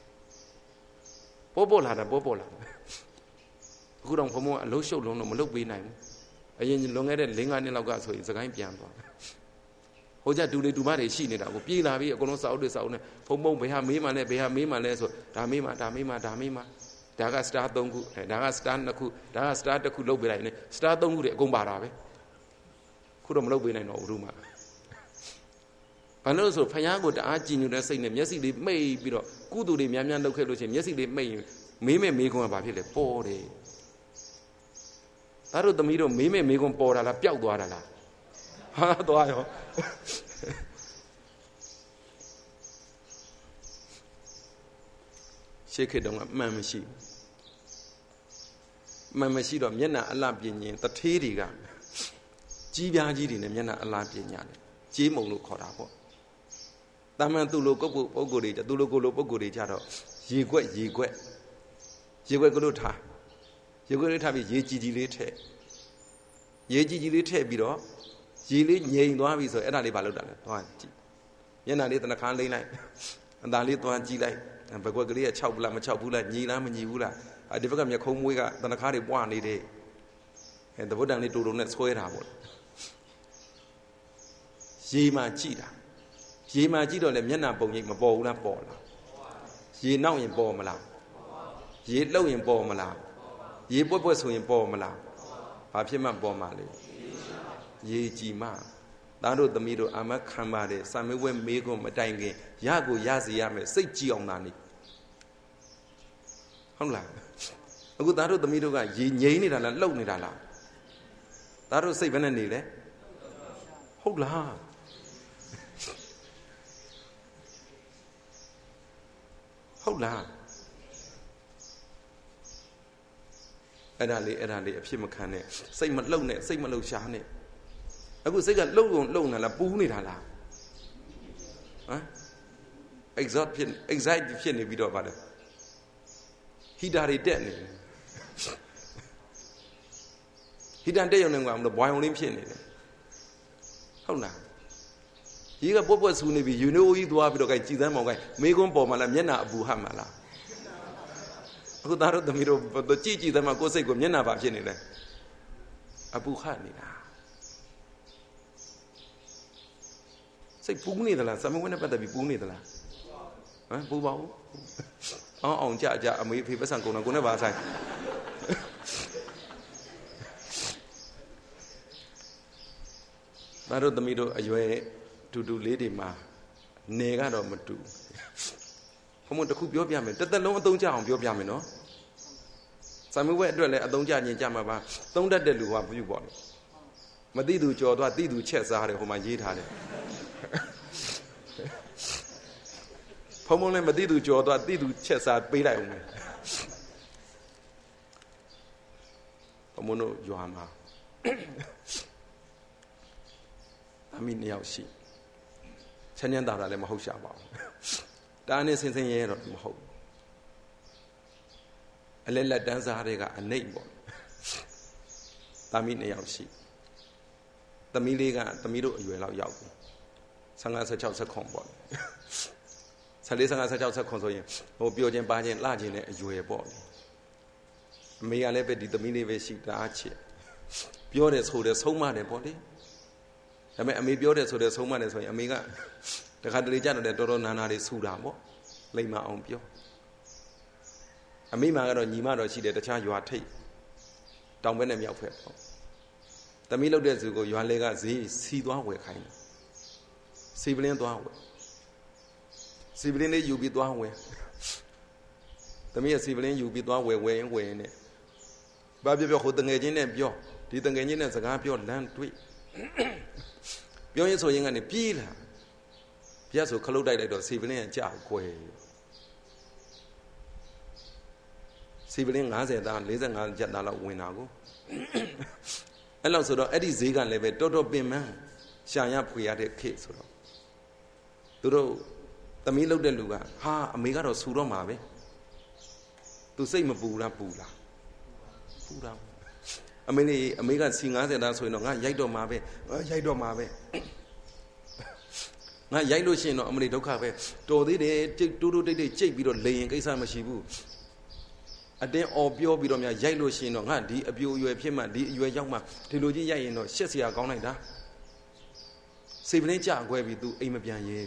ပေါ်ပေါ်လာတာပေါ်ပေါ်လာတယ်အခုတော့ဘုံဘုံကအလုံးရှုပ်လုံးတော့မလုပ်ပေးနိုင်ဘူးအရင်လွန်ခဲ့တဲ့၄-၅နှစ်လောက်ကဆိုရင်စကိုင်းပြန်သွားဟိုကြတူလေတူမတွေရှိနေတာကိုပြေးလာပြီးအကုန်လုံးစာအုပ်တွေစာအုပ်နဲ့ဘုံဘုံဘယ်ဟာမေးမှလဲဘယ်ဟာမေးမှလဲဆိုဒါမေးမှဒါမေးမှဒါမေးမှဒါကစတာသုံးခုဒါကစတာနှစ်ခုဒါကစတာတစ်ခုလုပ်ပေးလိုက်နေစတာသုံးခုတွေအကုန်ပါတာပဲခုတော့မလုပ်ပေးနိုင်တော့ဘူးမှဘာလို့လဲဆိုဖယားကိုတအားကြည်ညိုတဲ့စိတ်နဲ့မျက်စိလေးမှိတ်ပြီးတော့ကုသိုလ်တွေများများလုပ်ခဲ့လို့ရှိရင်မျက်စိလေးမှိတ်ရင်မေးမဲ့မေးခွန်းကဘာဖြစ်လဲပေါ်တယ်ဒါတို့သမီးတို့မေးမဲ့မေးခွန်းပေါ်တာလားပျောက်သွားတာလားဟာသွားရောရှေ့ခေတ်တုန်းကမှန်မရှိမရှိတော့မျက်နှာအလှပြင်းရင်တထေးတွေကကြီးပြားကြီးတွေနဲ့မျက်နှာအလှပြင်းညာတယ်ကြေးမုံလို့ခေါ်တာပေါ့တာမန်သူ့လိုကိုပုတ်ပုတ်ကိုယ်တွေသူ့လိုကိုလိုပုတ်ကိုယ်တွေကြတော့ရေခွက်ရေခွက်ရေခွက်ကလို့ထားရေခွက်လေးထားပြီးရေကြည်ကြည်လေးထည့်ရေကြည်ကြည်လေးထည့်ပြီးတော့ရေလေးငြိမ်သွားပြီဆိုအဲ့ဒါလေးဘာလုပ်တာလဲသွားကြည့်မျက်နှာလေးတနခါလိမ့်လိုက်အသာလေးသွားကြည့်လိုက်ဘက်ကွက်ကလေးကခြောက်ဘူးလားမခြောက်ဘူးလားညီလားမညီဘူးလားဒီဘက်ကမျက်ခုံးမွေးကတနခါတွေပွားနေတယ်အဲသဘုတ်တန်လေးတူတူနဲ့ဆွဲတာပေါ့ရေမှကြည့်တာရေမှကြည့်တော့လေမျက်နှာပုံရိပ်မပေါ်ဘူးလားပေါ်လားရေနောက်ရင်ပေါ်မလားရေလှုပ်ရင်ပေါ်မလားရေပွက်ပွက်ဆိုရင်ပေါ်မလားဘာဖြစ်မှပေါ်မှာလဲရေကြည်မှသားတို့သမီးတို့အာမခံပါတယ်စာမေးပွဲမေးခွန်းမတိုင်ခင်ရကိုရစီရမယ်စိတ်ကြည်အောင်သာနေဟုတ်လားအခုသားတို့သမီးတို့ကရေငြိမ်းနေတာလားလှုပ်နေတာလားသားတို့စိတ်ဘယ်နဲ့နေလဲဟုတ်လားဟုတ်လားအဲ့ဒါလေးအဲ့ဒါလေးအဖြစ်မခံနဲ့စိတ်မလှုပ်နဲ့စိတ်မလှုပ်ရှားနဲ့အခုစိတ်ကလှုပ်ကုန်လှုပ်နေလားပူးနေတာလားဟမ် exhaust ဖြစ် anxiety ဖြစ်နေပြီးတော့ဗါလဲဟီတာတွေတက်နေတယ်ဟီတာတက်ရုံနဲ့ကမလို့ဘွားယုံလေးဖြစ်နေတယ်ဟုတ်လားကြီးကပွက်ပွက်ဆူနေပြီယူနိုကြီးသွားပြီးတော့ gain ကြည်သမ်းမောင် gain မေးခွန်းပေါ်မှာလားမျက်နှာအပူဟတ်မှာလားအခုသားတို့သမီးတို့ကြည်ကြည်သမ်းမှာကိုယ်စိတ်ကိုမျက်နှာပါဖြစ်နေတယ်အပူဟတ်နေတာစိတ်ပူးနေသလားစမဝဲနဲ့ပတ်သက်ပြီးပူးနေသလားဟမ်ပူပါဘူးအောင်အောင်ကြကြအမေဖေပတ်စံကုန်တော့ကိုနဲ့ပါဆိုင်သားတို့သမီးတို့အရွယ်တူတူလေးတွေမှာနေကတော့မတူဘုံမတခုပြောပြမယ်တစ်သက်လုံးအသုံးကျအောင်ပြောပြမယ်နော်စာမေးပွဲအတွက်လည်းအသုံးကျခြင်းကြမှာပါသုံးတတ်တဲ့လူကပြုပေါ့လေမသိသူကြော်သွားသိသူချက်စားတယ်ဟိုမှာရေးထားတယ်ဘုံမလည်းမသိသူကြော်သွားသိသူချက်စားပေးလိုက်အောင်မယ်ဘုံမတို့ရွာမှာအမိနှစ်ယောက်ရှိချမ်းချမ်းသာတာလည်းမဟုတ်ရှာပါဘူးတားနဲ့ဆင်းဆင်းရဲတော့မဟုတ်အလဲလက်တန်းစားတွေကအနှိမ့်ပေါ့တာမိနှစ်ယောက်ရှိသမီးလေးကသမီးတို့အရွယ်လောက်ရောက်ပြီဆယ်ငါးဆယ်ခြောက်ဆက်ခွန်ပေါ့ဆယ်လေးဆယ်ငါးဆယ်ခြောက်ဆက်ခွန်ဆိုရင်ဟိုပြောခြင်းပါခြင်းလှခြင်းနဲ့အရွယ်ပေါ့အမေကလည်းပဲဒီသမီးလေးပဲရှိတာချစ်ပြောတယ်ဆိုတယ်ဆုံးမတယ်ပေါ့လေဒါပေမဲ့အမေပြောတယ်ဆိုတယ်ဆုံးမတယ်ဆိုရင်အမေကတခါတလေကြတော့တော်တော်နာနာတွေဆူတာပေါ့လိမ္မာအောင်ပြောအမေမှာကတော့ညီမတော်ရှိတယ်တခြားရွာထိတ်တောင်ဘက်နဲ့မြောက်ဘက်ပေါ့သမီးလောက်တဲ့သူကိုရွာလဲကဈေးစီသွားဝယ်ခိုင်းတယ်စီပလင်းသွားဝယ်စီပလင်းလေးယူပြီးသွားဝယ်သမီးရဲ့စီပလင်းယူပြီးသွားဝယ်ဝယ်ရင်ဝယ်ရင်နဲ့ဘာပြောပြောဟိုတငယ်ချင်းနဲ့ပြောဒီတငယ်ချင်းနဲ့စကားပြောလမ်းတွေ့ပြောရင်ဆိုရင်ကနေပြေးလာပြတ်ဆိုခလုတ်တိုက်လိုက်တော့စီပလင်းကကြောက်ကွယ်စီပလင်းငါးဆယ်သားလေးဆယ်ငါးကျပ်သားလောက်ဝင်တာကိုအဲ့လောက်ဆိုတော့အဲ့ဒီဈေးကလည်းပဲတော်တော်ပင်ပန်းရှာရဖွေရတဲ့ခေတ်ဆိုတော့သူတို့သမီးလုတ်တဲ့လူကဟာအမေကတော့ဆူတော့မှာပဲသူစိတ်မပူလားပူလားပူတာအမေလေးအမေကစီငါးဆယ်သားဆိုရင်တော့ငါရိုက်တော့မှာပဲရိုက်တော့မှာပဲငါရိုက်လို့ရှိရင်တော့အမလေးဒုက္ခပဲတော်သေးတယ်တူတူတိတ်တိတ်ကြိတ်ပြီးတော့လေရင်ကိစ္စမရှိဘူးအတင်းអော်ပြောပြီးတော့များရိုက်လို့ရှိရင်တော့ငါဒီအပြိုအရွယ်ဖြစ်မှဒီအရွယ်ရောက်မှဒီလိုကြီးရိုက်ရင်တော့ရှက်စရာကောင်းလိုက်တာစိတ်ပလင်းကြကွဲပြီး तू အိမ်မပြန်ရဲ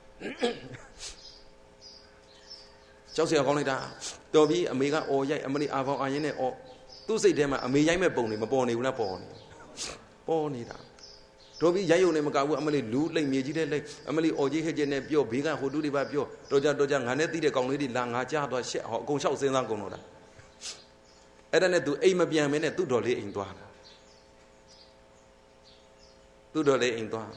ကြောက်စရာကောင်းလိုက်တာတော်ပြီးအမေကអော်ရိုက်အမလေးအာပေါင်းအာရင်နဲ့អော်သူ့စိတ်ထဲမှာအမေရိုက်မဲ့ပုံတွေမပေါ်နေဘူးလားပေါ်နေပေါ်နေတာတော်ပြီးရိုက်ရုံနဲ့မကဘူးအမလေးလူလိမ့်မြေကြီးတဲ့လိမ့်အမလေးអော်ကြီးဟစ်ကျနဲ့ပြောဘေးကဟိုတူတွေပါပြောတော်ကြတော်ကြငါနဲ့တီးတဲ့ကောင်လေးတွေလာငါကြားသွားရှက်ဟောအကုန်လျှောက်စင်းစားကုန်တော့တာအဲ့ဒါနဲ့ तू အိမ်မပြန်မင်းနဲ့သူ့တော်လေးအိမ်သွားတာသူ့တော်လေးအိမ်သွား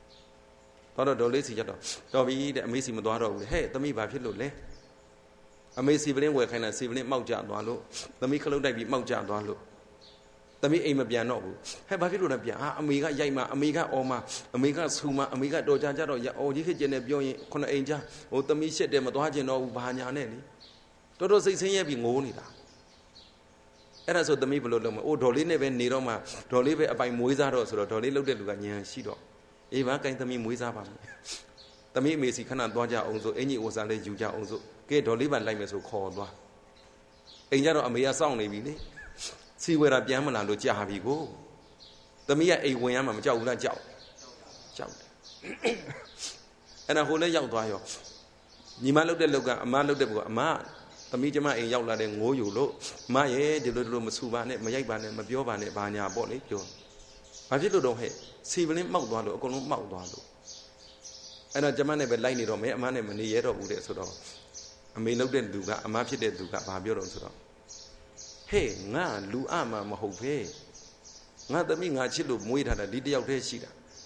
တော့တော်လေးစီကြတော့တော်ပြီတဲ့အမေစီမသွားတော့ဘူးလေဟဲ့သမီးဘာဖြစ်လို့လဲအမေစီပလင်းဝယ်ခိုင်းတာစီပလင်းမောက်ကြသွားလို့သမီးခလုတ်တိုက်ပြီးမောက်ကြသွားလို့သမီးအိမ်မပြန်တော့ဘူးဟဲ့ဘာဖြစ်လို့လဲပြန်အာအမေကရိုက်မှအမေကအော်မှအမေကဆူမှအမေကတော်ကြကြတော့အော်ကြီးခေကျနေပြောရင်ခုနအိမ်ကြဟိုသမီးရှက်တယ်မသွားကျင်တော့ဘူးဘာညာနဲ့လေတော်တော်စိတ်ဆင်းရဲပြီးငိုးနေတာအဲ့ဒါဆိုသမီးဘယ်လိုလုပ်မလဲအိုးဒေါ်လေးနဲ့ပဲနေတော့မှဒေါ်လေးပဲအပိုင်မွေးစားတော့ဆိုတော့ဒေါ်လေးလှုပ်တဲ့လူကညံရှိတော့အေးပါကိုင်းသမီးမွေးစားပါမယ်သမီးအမေစီခဏသွားကြအောင်ဆိုအင်ကြီးအိုစားလေးယူကြအောင်ဆိုကဲဒေါ်လေးပါလိုက်မယ်ဆိုခေါ်သွားအိမ်ကြတော့အမေကစောင့်နေပြီလေစီဝဲတာပြန်မလာလို့ကြာပြီကိုသမီးကအိမ်ဝင်ရမှမကြောက်ဘူးလားကြောက်ကြောက်တယ်အဲ့ဒါဟိုလည်းရောက်သွားရောညီမလှုပ်တဲ့လှုပ်ကအမလှုပ်တဲ့ဘကအမသမီးကျမအိမ်ရောက်လာတဲ့ငိုးယူလို့မရဲ့ဒီလိုဒီလိုမဆူပါနဲ့မရိုက်ပါနဲ့မပြောပါနဲ့ဘာညာပေါ့လေပြောဘာဖြစ်လို့တော့ဟဲ့စီပလင်းမောက်သွားလို့အကုန်လုံးမောက်သွားလို့အဲ့တော့ကျမနဲ့ပဲလိုက်နေတော့မယ်အမနဲ့မနေရတော့ဘူးတဲ့ဆိုတော့အမေလှုပ်တဲ့လူကအမဖြစ်တဲ့လူကဘာပြောတော့ဆိုတော့ဟဲ့ငါလူအမှမဟုတ်ပဲငါသမီးငါချစ်လို့မွေးထားတာဒီတယောက်တည်းရှိတာ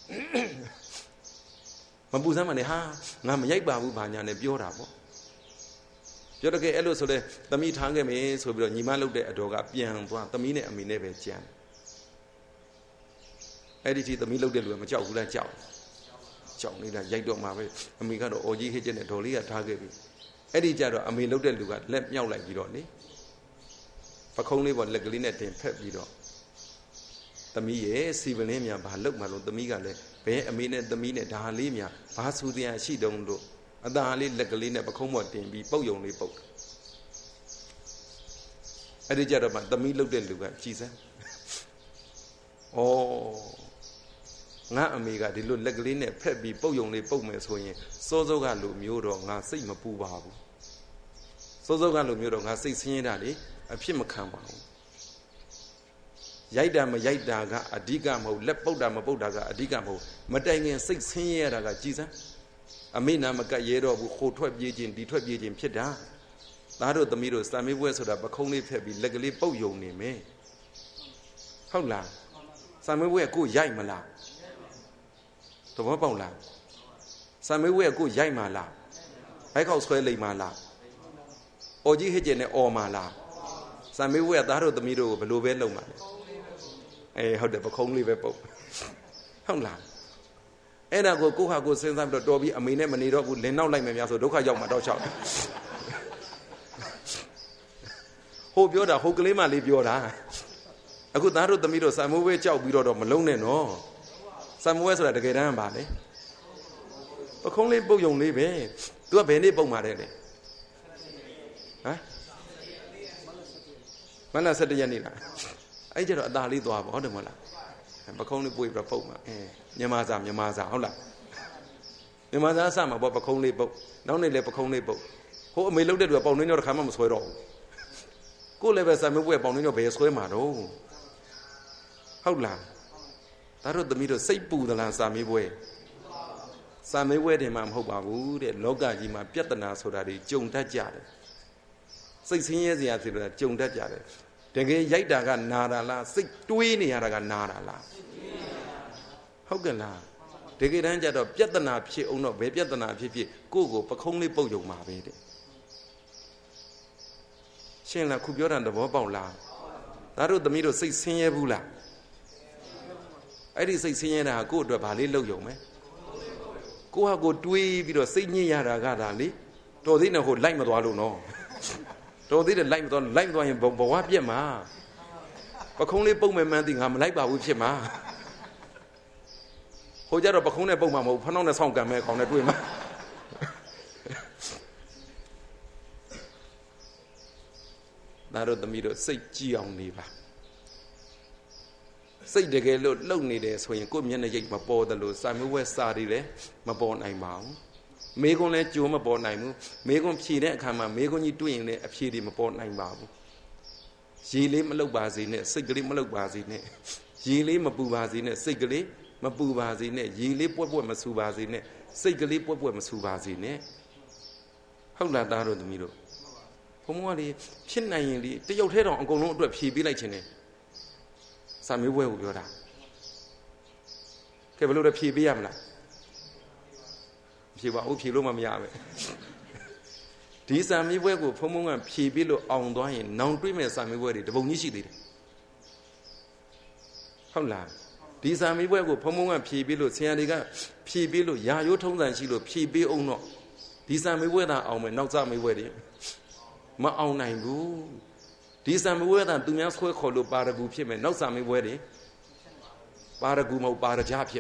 မပူစမ်းမနဲ့ဟာငါမရိုက်ပါဘူးဘာညာနဲ့ပြောတာပေါ့ပြောတော့ကဲအဲ့လိုဆိုလဲသမီးထားခဲ့မယ်ဆိုပြီးတော့ညီမလှုပ်တဲ့အတော်ကပြန်သွားသမီးနဲ့အမေနဲ့ပဲကြံအဲ့ဒီทีသမီးလှုပ်တဲ့လူကမကြောက်ဘူးလားကြောက်ကြောက်နေတာရိုက်တော့မှာပဲအမေကတော့အော်ကြီးဟစ်ကျက်နဲ့ဒေါ်လေးကထားခဲ့ပြီအဲ့ဒီကြတော့အမေလှုပ်တဲ့လူကလက်မြောက်လိုက်ပြီးတော့လေပခုံးလေးပေါ်လက်ကလေးနဲ့တင်ဖက်ပြီးတော့သမီးရဲ့စီပလင်းများဘာလှုပ်မှလို့သမီးကလည်းဘဲအမေနဲ့သမီးနဲ့ဒါလေးများဘာဆူတရားရှိတုံးလို့အသာလေးလက်ကလေးနဲ့ပခုံးပေါ်တင်ပြီးပုတ်ယုံလေးပုတ်အဲ့ဒီကြတော့မှသမီးလှုပ်တဲ့လူကကြည်စမ်းဩငါအမေကဒီလိုလက်ကလေးနဲ့ဖက်ပြီးပုတ်ယုံလေးပုတ်မယ်ဆိုရင်စောစောကလူမျိုးတော့ငါစိတ်မပူပါဘူးစောစောကလူမျိုးတော့ငါစိတ်ဆင်းရဲတာလေအဖြစ်မခံပါဘူးရိုက်တာမရိုက်တာကအဓိကမဟုတ်လက်ပုတ်တာမပုတ်တာကအဓိကမဟုတ်မတိုင်ခင်စိတ်ဆင်းရဲရတာကကြည်စမ်းအမေနာမကတ်ရဲတော့ဘူးခိုထွက်ပြေးခြင်းဒီထွက်ပြေးခြင်းဖြစ်တာသားတို့သမီးတို့စာမေးပွဲဆိုတာပခုံးလေးဖက်ပြီးလက်ကလေးပုတ်ယုံနေမယ်ဟုတ်လားစာမေးပွဲကိုရိုက်မလားသဘောပေါက်လားစာမေးပွဲကိုရိုက်မလားဘိုက်ခေါက်ဆွဲလိမ့်မလားအော်ကြီးဟစ်ကျင်နဲ့အော်မလားစာမေးပွဲကသားတို့သမီးတို့ကိုဘယ်လိုပဲလုပ်မှာလဲအေးဟုတ်တယ်ပခုံးလေးပဲပုတ်ဟုတ်လားအဲ့ဒါကိုကိုဟာကိုစဉ်းစားပြီးတော့တော်ပြီးအမေနဲ့မနေတော့ဘူးလင်နောက်လိုက်မယ်များဆိုဒုက္ခရောက်မှာတော့ချောက်ဟိုပြောတာဟိုကလေးမလေးပြောတာအခုသားတို့သမီးတို့စာမေးပွဲကြောက်ပြီးတော့မလုံးနဲ့နော်စာမေးပွဲဆိုတာတကယ်တမ်းပါလေပခုံးလေးပုတ်ယုံလေးပဲသူကဘယ်နေ့ပုတ်มาတယ်လဲဟမ်မနက်၁၁ရက်နေ့လားအဲ့ကျတော့အသာလေးသွားပါဟုတ်တယ်မဟုတ်လားပခုံးလေးပွေပြီးတော့ပုတ်မှာအဲမြန်မာစာမြန်မာစာဟုတ်လားမြန်မာစာအစမှာပေါ့ပခုံးလေးပုတ်နောက်နေ့လည်းပခုံးလေးပုတ်ဟိုအမေလှုပ်တဲ့သူကပေါင်နှင်းရောတစ်ခါမှမဆွဲတော့ဘူးကိုလည်းပဲစာမေးပွဲပေါင်နှင်းရောဘယ်ဆွဲမှာတော့ဟုတ်လားဒါတို့သမီးတို့စိတ်ပူသလားစာမေးပွဲစာမေးပွဲတင်မှမဟုတ်ပါဘူးတဲ့လောကကြီးမှာပြဿနာဆိုတာတွေကြုံတတ်ကြတယ်စိတ်ဆင်းရဲစရာဆိုတာကြုံတတ်ကြတယ်တကယ်ရိုက်တာကနာတာလားစိတ်တွေးနေရတာကနာတာလားဟုတ်ကဲ့လားတကယ်တမ်းကျတော့ပြဿနာဖြစ်အောင်တော့ဘယ်ပြဿနာဖြစ်ဖြစ်ကိုယ့်ကိုပခုံးလေးပုတ်ယုံမှာပဲတဲ့ရှင်းလားခုပြောတာသဘောပေါက်လားဒါတို့သမီးတို့စိတ်ဆင်းရဲဘူးလားအဲ့ဒီစိတ်ဆင်းရဲတာကိုယ့်အတွက်ဗာလေးလုပ်ယုံမယ်ကိုယ့်ဟာကိုယ်တွေးပြီးတော့စိတ်ညစ်ရတာကဒါလေတော်သေးနဲ့ဟိုလိုက်မသွားလို့နော်တော်သေးတယ်လိုက်မသွားလိုက်မသွားရင်ဘဝပြက်မှာပခုံးလေးပုတ်မယ်မှန်းသိငါမလိုက်ပါဘူးဖြစ်မှာဟိုကြတော့ပခုံးနဲ့ပုတ်မှာမဟုတ်ဖနှောင်းနဲ့ဆောင်းကံမဲ့ခေါင်းနဲ့တွေ့မှာဒါတို့သမီးတို့စိတ်ကြည်အောင်နေပါစိတ်တကယ်လို့လှုပ်နေတယ်ဆိုရင်ကိုယ့်မျက်နှာရိပ်မပေါ်တယ်လို့စာမျိုးဝဲစာတွေလည်းမပေါ်နိုင်ပါဘူးမေကွန်းလည်းကြိုးမပေါ်နိုင်ဘူးမေကွန်းဖြေတဲ့အခါမှာမေကွန်းကြီးတွေ့ရင်လည်းအဖြေတွေမပေါ်နိုင်ပါဘူးရေလေးမလှုပ်ပါစေနဲ့စိတ်ကလေးမလှုပ်ပါစေနဲ့ရေလေးမပူပါစေနဲ့စိတ်ကလေးမပူပါစေနဲ့ရေလေးပွက်ပွက်မဆူပါစေနဲ့စိတ်ကလေးပွက်ပွက်မဆူပါစေနဲ့ဟုတ်လားသားတို့သမီးတို့ဘုံဘွားလေးဖြစ်နိုင်ရင်လေတရုတ်ထဲတော့အကုန်လုံးအတွက်ဖြေပေးလိုက်ခြင်းနဲ့စာမေးပွဲကိုပြောတာကဲဘယ်လိုလဲဖြေပေးရမလားဖြေပါဦးဖြေလို့မှမရပဲဒီစာမေးပွဲကိုဖုံဖုံကဖြေပြီးလို့အောင်သွားရင်နောင်တွေးမဲ့စာမေးပွဲတွေတပုံကြီးရှိသေးတယ်ဟုတ်လားဒီစာမေးပွဲကိုဖုံဖုံကဖြေပြီးလို့ဆရာတွေကဖြေပြီးလို့ရာရိုးထုံးစံရှိလို့ဖြေပြီးအောင်တော့ဒီစာမေးပွဲသာအောင်မယ်နောက်စာမေးပွဲတွေမအောင်နိုင်ဘူးဒီစာမေးပွဲသာသူများဆွဲခေါ်လို့ပါရဂူဖြစ်မယ်နောက်စာမေးပွဲတွေပါရဂူမဟုတ်ပါရကြဖြစ်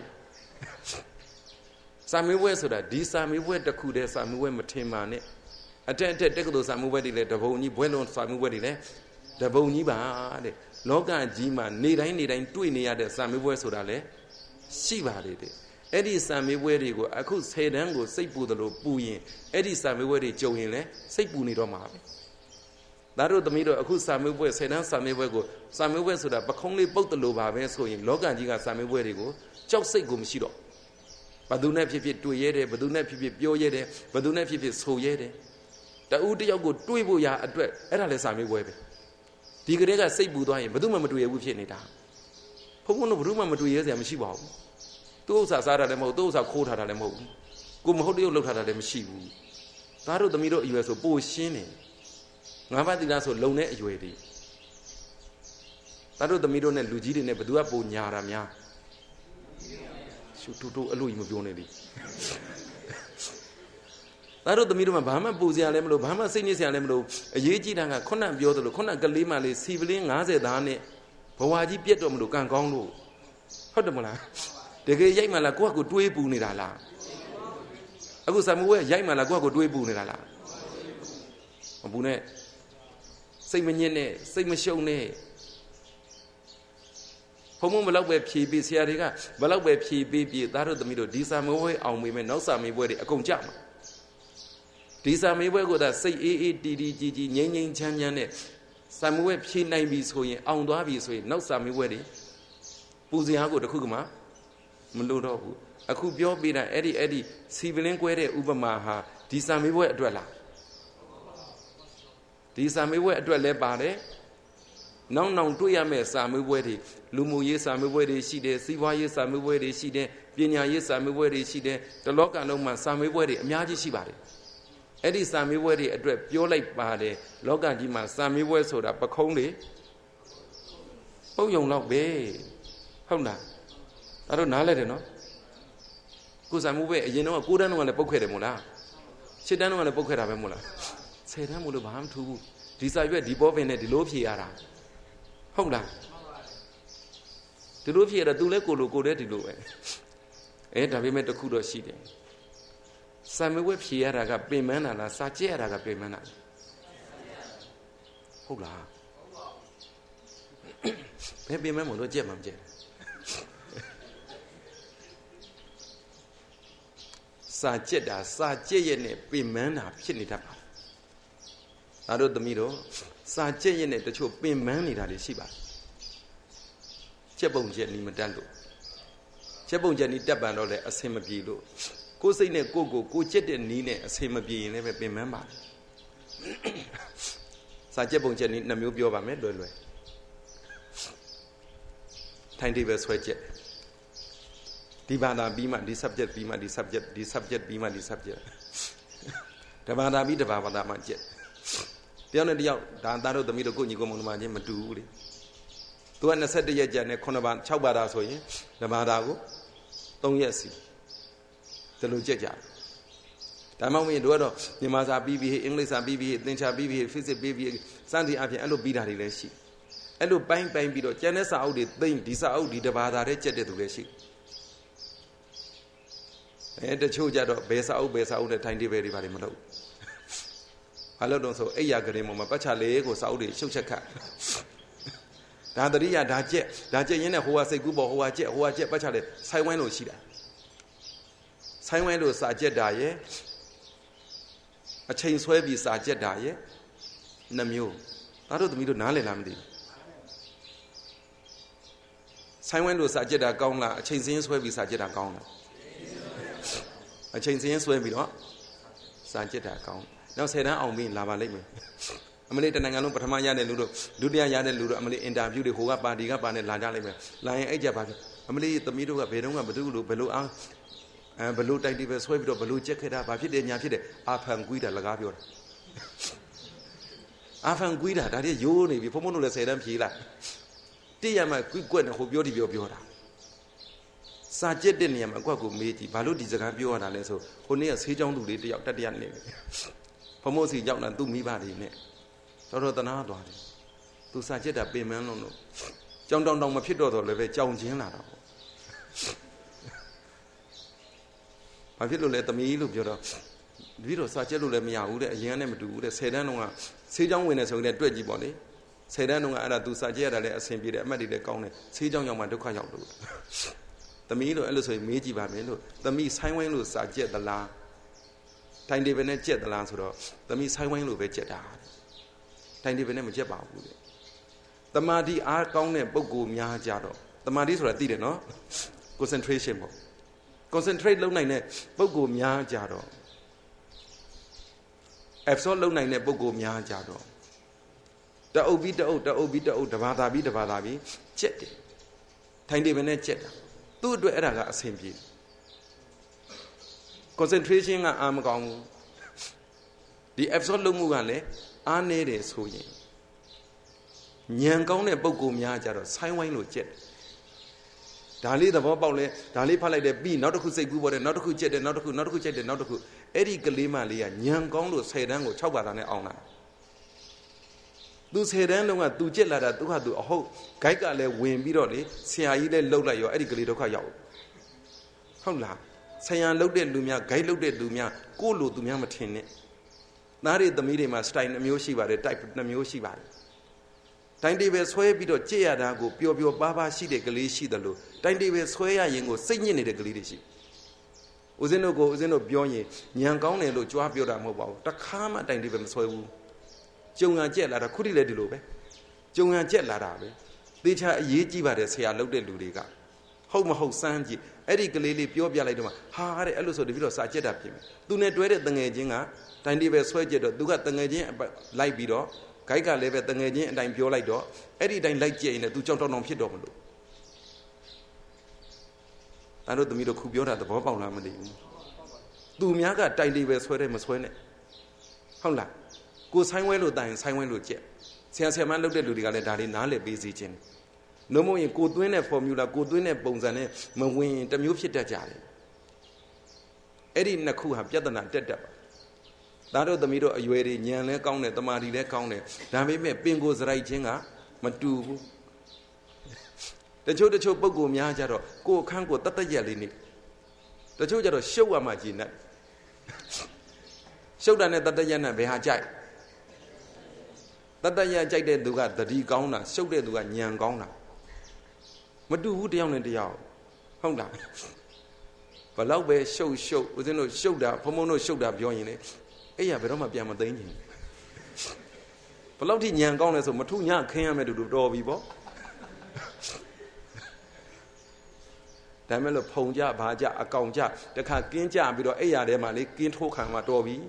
စာမေးပွဲဆိုတာဒီစာမေးပွဲတစ်ခုတည်းစာမေးပွဲမထင်ပါနဲ့အတက်အတက်တက္ကသိုလ်စာမေးပွဲတွေလည်းတပုံကြီးဘွဲလုံးစာမေးပွဲတွေလည်းတပုံကြီးပါတဲ့လောကကြီးမှာနေတိုင်းနေတိုင်းတွေ့နေရတဲ့စာမေးပွဲဆိုတာလည်းရှိပါလေတဲ့အဲ့ဒီစာမေးပွဲတွေကိုအခုဆယ်တန်းကိုစိတ်ပူတယ်လို့ပူရင်အဲ့ဒီစာမေးပွဲတွေကြုံရင်လည်းစိတ်ပူနေတော့မှာပဲဒါတို့သမီးတို့အခုစာမေးပွဲဆယ်တန်းစာမေးပွဲကိုစာမေးပွဲဆိုတာပခုံးလေးပုတ်တယ်လို့ပါပဲဆိုရင်လောကကြီးကစာမေးပွဲတွေကိုကြောက်စိတ်ကိုမရှိတော့ဘသူနဲ့ဖြစ်ဖြစ်တွေ့ရဲတယ်ဘသူနဲ့ဖြစ်ဖြစ်ပြောရဲတယ်ဘသူနဲ့ဖြစ်ဖြစ်ဆိုရဲတယ်တဦးတယောက်ကိုတွေးဖို့ရာအတွက်အဲ့ဒါလည်းစာမေးပွဲပဲဒီကလေးကစိတ်ပူသွားရင်ဘယ်သူမှမတွေ့ရဘူးဖြစ်နေတာဘုန်းဘုန်းတို့ဘယ်သူမှမတွေ့ရစရာမရှိပါဘူးသူ့ဥစ္စာစားတာလည်းမဟုတ်သူ့ဥစ္စာခိုးထားတာလည်းမဟုတ်ဘူးကိုမဟုတ်တရုပ်လောက်ထားတာလည်းမရှိဘူးသားတို့သမီးတို့အရွယ်ဆိုပိုရှင်းတယ်ငါးပါးသီလဆိုလုံတဲ့အရွယ်တွေသားတို့သမီးတို့နဲ့လူကြီးတွေနဲ့ဘယ်သူကပိုညာတာများရှုတူတူအလို့ကြီးမပြောနဲ့လေသားတို့သမီးတို့မှဘာမှပူစရာလည်းမလိုဘာမှစိတ်ညစ်စရာလည်းမလိုအရေးကြီးတာကခုနကပြောသလိုခုနကကလေးမလေးစီပလင်း၅၀သားနဲ့ဘဝကြီးပြတ်တော့မလို့ကံကောင်းလို့ဟုတ်တယ်မလားတကယ်ရိုက်မှလားကိုယ့်ကကိုတွေးပူနေတာလားအခုဆာမွေးရိုက်မှလားကိုယ့်ကကိုတွေးပူနေတာလားမပူနဲ့စိတ်မညစ်နဲ့စိတ်မရှုံနဲ့ဘုံဘုံဘလောက်ပဲဖြည်ပြီးဆရာတွေကဘလောက်ပဲဖြည်ပြီးပြီးသားတို့သမီးတို့ဒီဆာမွေးအောင်မေးမယ်နောက်ဆာမေးပွဲတွေအကုန်ကြမှာဒီစာမေးပွဲကိုသာစိတ်အေးအေးတီတီကြည်ကြည်ငြိမ်းငြိမ်းချမ်းချမ်းနဲ့စာမေးပွဲဖြေနိုင်ပြီဆိုရင်အောင်သွားပြီဆိုရင်နောက်စာမေးပွဲတွေပူစရာကိုတခုကမှမလိုတော့ဘူးအခုပြောပြတာအဲ့ဒီအဲ့ဒီစီဗလင်းကွဲတဲ့ဥပမာဟာဒီစာမေးပွဲအတွက်လားဒီစာမေးပွဲအတွက်လည်းပါတယ်နောက်နောက်တွေ့ရမယ့်စာမေးပွဲတွေလူမှုရေးစာမေးပွဲတွေရှိတယ်စီးပွားရေးစာမေးပွဲတွေရှိတယ်ပညာရေးစာမေးပွဲတွေရှိတယ်တလောကလုံးမှာစာမေးပွဲတွေအများကြီးရှိပါတယ်အဲ့ဒီစာမေးပွဲတွေအတွက်ပြောလိုက်ပါတယ်လောကကြီးမှာစာမေးပွဲဆိုတာပခုံးလေပုတ်ယုံတော့ပဲဟုတ်လားဒါတော့နားလဲတယ်နော်ကိုစာမေးပွဲအရင်တော့ကိုတန်းတော့လည်းပုတ်ခဲ့တယ်မို့လားရှစ်တန်းတော့လည်းပုတ်ခဲ့တာပဲမို့လားဆယ်တန်းမို့လို့ဘာမှမထူးဘူးဒီစာရွက်ဒီပေါ်ပင်နဲ့ဒီလိုဖြေရတာဟုတ်လားဒီလိုဖြေရတာသူလဲကိုလိုကိုတဲ့ဒီလိုပဲအဲဒါပေမဲ့တခုတော့ရှိတယ်စာမေးပွဲဖြေရတာကပင်မန်းတာလားစာကြည့်ရတာကပင်မန်းတာဟုတ်လားဘယ်ပင်မန်းမလို့ကြက်မှမကြက်စာကြက်တာစာကြက်ရဲ့နဲ့ပင်မန်းတာဖြစ်နေတတ်ပါဒါတို့သမီးတို့စာကြက်ရဲ့နဲ့တချို့ပင်မန်းနေတာတွေရှိပါတယ်ကြက်ပုံကြက်နီးမတက်လို့ကြက်ပုံကြက်နီးတက်ပံတော့လေအဆင်မပြေလို့ကိုယ်စိတ်နဲ့ကိုယ်ကိုကိုကြက်တဲ့နီးနဲ့အဆင်မပြေရင်လည်းပဲပင်မန်းပါစာကြက်ပုံကြက်နီးနှစ်မျိုးပြောပါမယ်လွယ်လွယ်ထိုင်တေးပဲဆွဲကြက်ဒီဘာသာပြီးမှဒီ subject ပြီးမှဒီ subject ဒီ subject ပြီးမှဒီ subject တဘာသာပြီးတဘာသာမှကြက်တယောက်နဲ့တယောက်ဒါသားတို့သမီးတို့ကိုညီကိုမောင်နှမချင်းမတူဘူးလေသူကနှစ်ဆယ့်တစ်ရက်ကြက်နဲ့ခုနှစ်ဘာ၆ဘာသာဆိုရင်တဘာသာကိုသုံးရက်စီဒီလိုကြက်ကြဒါမှမဟုတ်ရင်တို့ကတော့မြန်မာစာပြီးပြီးအင်္ဂလိပ်စာပြီးပြီးသင်္ချာပြီးပြီး physics ပြီးပြီးစသဖြင့်အပြင်အဲ့လိုပြီးတာတွေလည်းရှိအဲ့လိုပိုင်းပိုင်းပြီးတော့ကျန်တဲ့စာအုပ်တွေသိမ့်ဒီစာအုပ်ဒီတဘာသာတဲ့ကြက်တဲ့သူလည်းရှိအဲတချို့ကြတော့ဘယ်စာအုပ်ဘယ်စာအုပ်နဲ့ထိုင်တေးပဲတွေပါလေမလုပ်ဘာလို့တော့ဆိုအိယာကရင်ပေါ်မှာပတ်ချလေးကိုစာအုပ်တွေရှုပ်ချက်ခတ်ဒါတရိယာဒါကြက်ဒါကြက်ရင်းနဲ့ဟိုဟာစိတ်ကူးပေါ်ဟိုဟာကြက်ဟိုဟာကြက်ပတ်ချလေးဆိုင်းဝိုင်းလို့ရှိတာဆိုင်းဝိုင်းလို့စာကြက်တာရဲ့အချိန်ဆွဲပြီးစာကြက်တာရဲ့နှမျိုးဒါတို့သမီးတို့နားလည်လားမသိဘူးဆိုင်းဝိုင်းလို့စာကြက်တာကောင်းလားအချိန်စင်းဆွဲပြီးစာကြက်တာကောင်းလားအချိန်စင်းဆွဲပြီးတော့စာကြက်တာကောင်းနောက်ဆယ်တန်းအောင်ပြီးလာပါလိမ့်မယ်အမလေးတနိုင်ငံလုံးပထမရတဲ့လူတို့ဒုတိယရတဲ့လူတို့အမလေးအင်တာဗျူးတွေဟိုကပါတီကပါနဲ့လာကြလိမ့်မယ်လာရင်အဲ့ကြပါအမလေးသမီးတို့ကဘယ်တော့မှဘသူလို့ဘယ်လိုအားအဲဘလို့တိုက်တီပဲဆွဲပြီးတော့ဘလို့ကြက်ခဲ့တာဘာဖြစ်တယ်ညာဖြစ်တယ်အာဖန်ကွီးတာလကားပြောတာအာဖန်ကွီးတာဒါတည်းရိုးနေပြီဘုံဘုံတို့လည်းဆယ်တန်းဖြေးလိုက်တိရမှာကွီးကွက်နေဟိုပြောဒီပြောပြောတာစာကျက်တဲ့နေရာမှာအကွက်ကိုမေးကြည့်ဘာလို့ဒီစကားပြောရတာလဲဆိုဟိုနေ့ကဆေးချောင်းသူလေးတယောက်တတိယနေပြီဘုံဘုံစီရောက်လာသူ့မိဘတွေနဲ့တော်တော်တနာသွားတယ်သူစာကျက်တာပင်မန်းလုံးလို့ကြောင်တောင်တောင်မဖြစ်တော့တော့လည်းပဲကြောင်ချင်းလာတာပေါ့ဘာဖြစ်လို့လဲသမီးလို့ပြောတော့ပြီးတော့စာကျက်လို့လည်းမရဘူးတဲ့အရင်ကနဲ့မတူဘူးတဲ့ဆယ်တန်းတုန်းကဆေးချောင်းဝင်နေဆိုရင်တွေ့ကြည့်ပေါ့လေဆယ်တန်းတုန်းကအဲ့ဒါသူစာကျက်ရတာလည်းအဆင်ပြေတယ်အမှတ်တွေလည်းကောင်းတယ်ဆေးချောင်းရောက်မှဒုက္ခရောက်လို့သမီးလို့အဲ့လိုဆိုရင်မေးကြည့်ပါမယ်လို့သမီးဆိုင်းဝိုင်းလို့စာကျက်သလားတိုင်တေပဲနဲ့ကျက်သလားဆိုတော့သမီးဆိုင်းဝိုင်းလို့ပဲကျက်တာတိုင်တေပဲနဲ့မကျက်ပါဘူးတဲ့တမာတိအားကောင်းတဲ့ပုဂ္ဂိုလ်များကြတော့တမာတိဆိုတာသိတယ်နော် concentration ပေါ့ concentrate လုပ်နိုင်တဲ့ပုဂ္ဂိုလ်များကြတော့ absorb လုပ်နိုင်တဲ့ပုဂ္ဂိုလ်များကြတော့တအုပ်ပြီးတအုပ်တအုပ်ပြီးတအုပ်တဘာသာပြီးတဘာသာပြီးကျက်တယ်ထိုင်တယ်ပဲနဲ့ကျက်တာသူ့အတွက်အဲ့ဒါကအဆင်ပြေ concentration ကအာမကောင်းဘူးဒီ absorb လုပ်မှုကလည်းအားနည်းတယ်ဆိုရင်ဉာဏ်ကောင်းတဲ့ပုဂ္ဂိုလ်များကြတော့ဆိုင်းဝိုင်းလို့ကျက်ဒါလေးသဘောပေါက်လဲဒါလေးဖတ်လိုက်တယ်ပြီးနောက်တစ်ခုစိတ်ကူးပေါ်တယ်နောက်တစ်ခုကျက်တယ်နောက်တစ်ခုနောက်တစ်ခုကျက်တယ်နောက်တစ်ခုအဲ့ဒီကလေးမလေးကဉာဏ်ကောင်းလို့ဆယ်တန်းကို၆ဘာသာနဲ့အောင်လာသူဆယ်တန်းလုံးကသူကျက်လာတာသူဟာသူအဟုတ်ဂိုက်ကလည်းဝင်ပြီးတော့လေဆရာကြီးလည်းလှုပ်လိုက်ရောအဲ့ဒီကလေးဒုက္ခရောက်ဟုတ်လားဆရာလှုပ်တဲ့လူများဂိုက်လှုပ်တဲ့လူများကိုယ့်လိုသူများမထင်နဲ့သားတွေသမီးတွေမှာ style နှမျိုးရှိပါတယ် type နှမျိုးရှိပါတယ်တိုင်တေပဲဆွဲပြီးတော့ကြည့်ရတာကိုပျော်ပျော်ပါးပါးရှိတဲ့ကလေးရှိတယ်လို့တိုင်တေပဲဆွဲရရင်ကိုစိတ်ညစ်နေတဲ့ကလေးတွေရှိဦးဇင်းတို့ကိုဦးဇင်းတို့ပြောရင်ညံကောင်းတယ်လို့ကြွားပြောတာမဟုတ်ပါဘူးတခါမှတိုင်တေပဲမဆွဲဘူးကြုံရကြက်လာတာခုထိလည်းဒီလိုပဲကြုံရကြက်လာတာပဲသေချာအရေးကြီးပါတယ်ဆရာလုပ်တဲ့လူတွေကဟုတ်မဟုတ်စမ်းကြည့်အဲ့ဒီကလေးလေးပြောပြလိုက်တော့မှဟာတဲ့အဲ့လိုဆိုတပြီးတော့စာကျက်တာပြင်မယ်သူနဲ့တွဲတဲ့တငယ်ချင်းကတိုင်တေပဲဆွဲကျက်တော့သူကတငယ်ချင်းလိုက်ပြီးတော့ဂိုက်ကလည်းပဲတငယ်ချင်းအတိုင်းပြောလိုက်တော့အဲ့ဒီအတိုင်းလိုက်ကြည့်ရင်လည်းသူကြောက်တောင်းတောင်းဖြစ်တော့မလို့ဒါတို့သမီးတို့ခုပြောတာသဘောပေါက်လားမသိဘူးသူများကတိုင်တေပဲဆွဲတယ်မဆွဲနဲ့ဟုတ်လားကိုဆိုင်းဝဲလို့တိုင်ဆိုင်းဝဲလို့ကြက်ဆရာဆရာမလုပ်တဲ့လူတွေကလည်းဒါလေးနားလည်ပေးစီခြင်းနှုံးမရင်ကိုသွင်းတဲ့ formula ကိုသွင်းတဲ့ပုံစံနဲ့မဝင်တမျိုးဖြစ်တတ်ကြတယ်အဲ့ဒီနှစ်ခုဟာပြဿနာတက်တက်ပါဒါတို့သမီးတို့အရွယ်တွေညံလဲကောင်းတယ်တမာတိလဲကောင်းတယ်ဒါပေမဲ့ပင်ကိုစရိုက်ခြင်းကမတူဘူးတချို့တချို့ပုံကိုများကြတော့ကိုယ်အခန်းကိုတတ်တရက်လေးနေတချို့ကြတော့ရှုပ်ရမှကြည်နဲ့ရှုပ်တာနဲ့တတ်တရက်နဲ့ဘယ်ဟာကြိုက်တတ်တရက်ကြိုက်တဲ့သူကသတိကောင်းတာရှုပ်တဲ့သူကညံကောင်းတာမတူဘူးတယောက်နဲ့တယောက်ဟုတ်လားဘလောက်ပဲရှုပ်ရှုပ်ဦးဇင်းတို့ရှုပ်တာဘုံဘုံတို့ရှုပ်တာပြောရင်လေအဲ့ရဘယ်တော့မှပြန်မသိမ်းချင်ဘလောက်ထိညံကောင်းလဲဆိုမထုညခင်းရမယ်တူတူတော်ပြီပေါ့ဒါမဲ့လို့ဖုံကြဘာကြအကောင်ကြတခါကင်းကြပြီးတော့အဲ့ရထဲမှာလေကင်းထိုးခံမှတော်ပြီ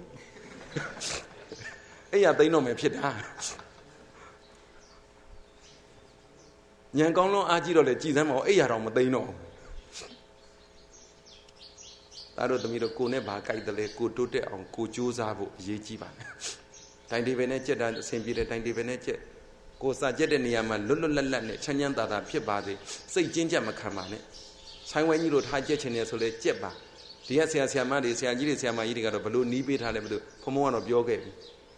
အဲ့ရသိမ်းတော့မယ်ဖြစ်တာညံကောင်းလုံးအားကြီးတော့လေကြည်စမ်းမအောင်အဲ့ရတော့မသိမ်းတော့ဒါတို့သမီးတို့ကိုနဲ့ဘာကြိုက်တယ်လဲကိုတိုးတက်အောင်ကိုကြိုးစားဖို့အရေးကြီးပါတယ်တိုင်တေပဲနဲ့ကြက်တာအဆင်ပြေတယ်တိုင်တေပဲနဲ့ကြက်ကိုစာကြက်တဲ့နေရာမှာလွတ်လွတ်လပ်လပ်နဲ့ချမ်းချမ်းသာသာဖြစ်ပါစေစိတ်ကျဉ်းကြပ်မခံပါနဲ့ဆိုင်းဝိုင်းကြီးတို့ထားကြက်ချင်တယ်ဆိုလဲကြက်ပါဒီကဆရာဆရာမတွေဆရာကြီးတွေဆရာမကြီးတွေကတော့ဘလို့နီးပေးထားလဲမသိဘူးဘုံဘုံကတော့ပြောခဲ့ပြီ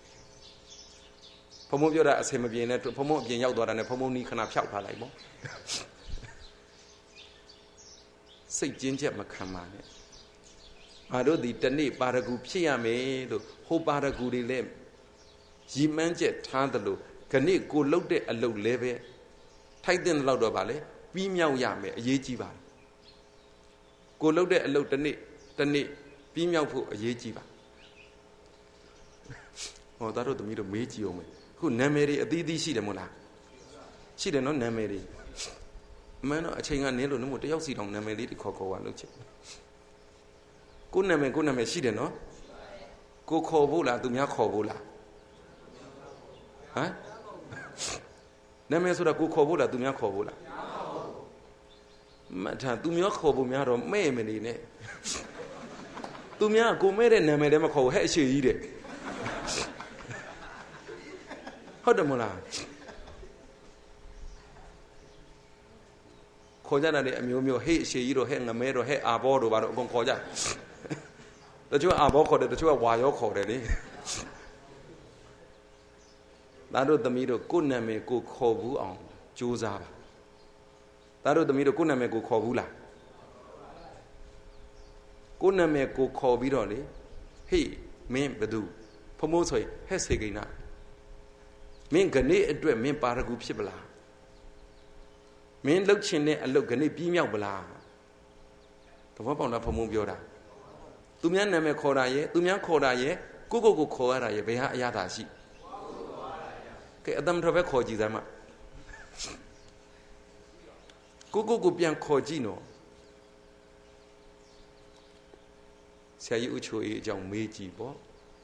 ဘုံဘုံပြောတာအဆင်မပြေနဲ့ဘုံဘုံအပြင်ရောက်သွားတာနဲ့ဘုံဘုံနီးခဏဖြောက်ထားလိုက်ပေါ့စိတ်ကျဉ်းကြပ်မခံပါနဲ့ငါတို့ဒီတနေ့ပါရဂူဖြစ်ရမယ်လို့ဟိုပါရဂူတွေလည်းရည်မှန်းချက်ထားသလိုခဏကိုလှုပ်တဲ့အလုပ်လည်းပဲထိုက်တဲ့လောက်တော့ဗာလေပြီးမြောက်ရမယ်အရေးကြီးပါကိုလှုပ်တဲ့အလုပ်တနေ့တနေ့ပြီးမြောက်ဖို့အရေးကြီးပါဟောသားတို့သမီးတို့မေးကြည့်အောင်မယ်ခုနာမည်တွေအသီးသီးရှိတယ်မို့လားရှိတယ်နော်နာမည်တွေအမှန်တော့အချိန်ကနေလို့နှမို့တယောက်စီတောင်နာမည်လေးတွေခေါ်ခေါ်ပါလို့ချက်ကိုနာမည်ကိုနာမည်ရှိတယ်နော်ကိုခေါ်ဖို့လားသူများခေါ်ဖို့လားဟမ်နာမည်ဆိုတာကိုခေါ်ဖို့လားသူများခေါ်ဖို့လားမထသူများခေါ်ဖို့များတော့မဲ့မနေနဲ့သူများကိုမဲ့တဲ့နာမည်လည်းမခေါ်ဘူးဟဲ့အရှိကြီးတဲ့ဟုတ်တယ်မလားခေါ်ကြတာလေအမျိုးမျိုးဟေ့အရှိကြီးတို့ဟဲ့ငမဲတို့ဟဲ့အာဘောတို့ဘာလို့အကုန်ခေါ်ကြတချို့အာဘောခေါ်တယ်တချို့ကဝါရောခေါ်တယ်လေသားတို့သမီးတို့ကိုယ်နာမည်ကိုခေါ်ဘူးအောင်ကြိုးစားပါသားတို့သမီးတို့ကိုယ်နာမည်ကိုခေါ်ဘူးလားကိုယ်နာမည်ကိုခေါ်ပြီးတော့လေဟေ့မင်းဘသူဖမိုးဆိုရင်ဟဲ့စေကိန်းနာမင်းကနေအတွက်မင်းပါရဂူဖြစ်ပလားမင်းလှုပ်ချင်တဲ့အလုပ်ကနေပြီးမြောက်ပလားတဘောပေါက်တာဖမိုးပြောတာသူများနာမည်ခေါ်တာရဲ့သူများခေါ်တာရဲ့ကိုကိုကိုခေါ်ရတာရဲ့ဘယ်ဟာအရသာရှိကဲအတမတော်ပဲခေါ်ကြည့်စမ်းမကိုကိုကိုပြန်ခေါ်ကြည့်နော်ဆရာကြီးဦးချိုအေးအကြောင်းမေးကြည့်ပေါ့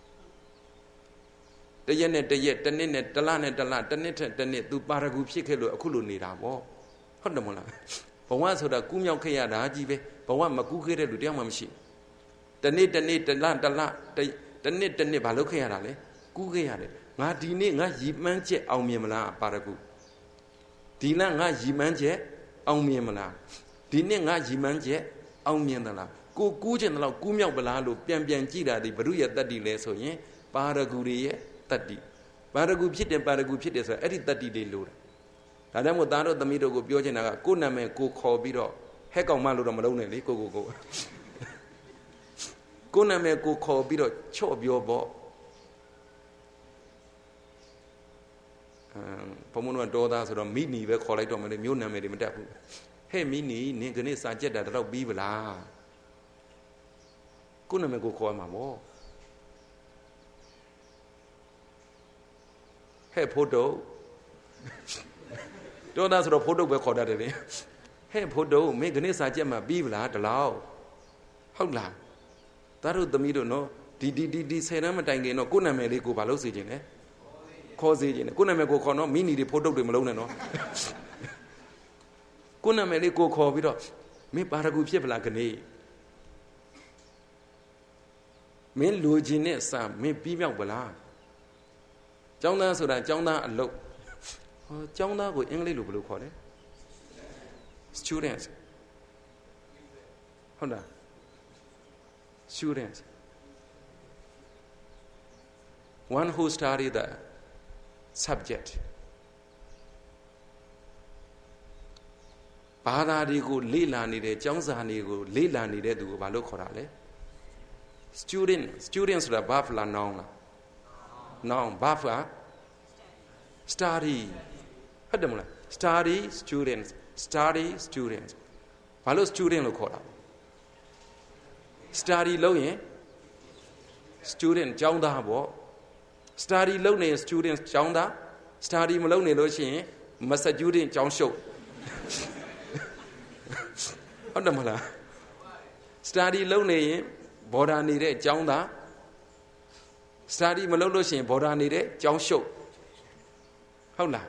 တရက်နဲ့တရက်တစ်နှစ်နဲ့တစ်လနဲ့တစ်လတစ်နှစ်ထက်တစ်နှစ်သူပါရဂူဖြစ်ခဲ့လို့အခုလိုနေတာပေါ့ဟုတ်တယ်မလားဘဝဆိုတာကူးမြောက်ခဲ့ရတာကြီးပဲဘဝမကူးခဲ့တဲ့လူတယောက်မှမရှိတနေ့တနေ့တစ်လတစ်လတစ်နှစ်တစ်နှစ်ဘာလုပ်ခဲ့ရတာလဲကူးခဲ့ရတယ်ငါဒီနေ့ငါရည်မှန်းချက်အောင်မြင်မလားပါရဂူဒီလငါရည်မှန်းချက်အောင်မြင်မလားဒီနေ့ငါရည်မှန်းချက်အောင်မြင်သလားကိုကူးခြင်းတော့ကူးမြောက်ပလားလို့ပြန်ပြန်ကြည့်တာဒီဘုရုရဲ့တတ္တိလဲဆိုရင်ပါရဂူတွေရဲ့တတ္တိပါရဂူဖြစ်တယ်ပါရဂူဖြစ်တယ်ဆိုအဲ့ဒီတတ္တိလေးလို့ဒါကြောင့်မို့သားတို့သမီးတို့ကိုပြောချင်တာကကိုယ်နာမည်ကိုခေါ်ပြီးတော့ဟဲ့ကောင်မလို့တော့မလုံးနဲ့လေကိုကိုကိုကိုယ်နာမည်ကိုခေါ်ပြီးတော့ချော့ပြောပေါ့ဘုံမုန်းတော်သားဆိုတော့မိနီပဲခေါ်လိုက်တော့မလို့မျိုးနာမည်တွေမတက်ဘူးဟဲ့မိနီနင်ကနေ့စာကြက်တာတော့ပြီးပလားကိုယ်နာမည်ကိုခေါ်ရမှာပေါ့ဟဲ့ဖို့တော့တော်သားဆိုတော့ဖို့တော့ပဲခေါ်တတ်တယ်လေဟဲ့ဖို့တော့မင်းကနေ့စာကြက်မှာပြီးပလားတလောက်ဟုတ်လားသားတို့သမီးတို့နော်ဒီဒီဒီဒီဆယ်တန်းမတိုင်ခင်တော့ကိုယ်နာမည်လေးကိုဘာလို့စေချင်လဲခေါ်စေခြင်းနဲ့ကိုယ်နာမည်ကိုခေါ်တော့မိနီတွေဖို့တုတ်တွေမလုံးနဲ့နော်ကိုယ်နာမည်လေးကိုခေါ်ပြီးတော့မင်းပါရဂူဖြစ်ပလားကနေမင်းလူချင်းနဲ့စာမင်းပြီးမြောက်ပလားကျောင်းသားဆိုတာကျောင်းသားအလုပ်ဟောကျောင်းသားကိုအင်္ဂလိပ်လိုဘယ်လိုခေါ်လဲ students ဟုတ်လား students one who study the subject ဘာသာတွေကိုလေ့လာနေတဲ့ကျောင်းစာတွေကိုလေ့လာနေတဲ့သူကိုဘာလို့ခေါ်တာလဲ student student ဆိုတာ verb လား noun လား noun verb က study ဟုတ်တယ်မလား study students study students ဘာလို့ student လို့ခေါ်တာ study လုပ်ရင် student ကျောင်းသားပေါ့ study လုပ်နေ student ကျောင်းသား study မလုပ်နေလို့ရှိရင်မစ student ကျောင်းရှုပ်ဟုတ်တယ်မလား study လုပ်နေရင်ဘော်ဒါနေတဲ့ကျောင်းသား study မလုပ်လို့ရှိရင်ဘော်ဒါနေတဲ့ကျောင်းရှုပ်ဟုတ်လား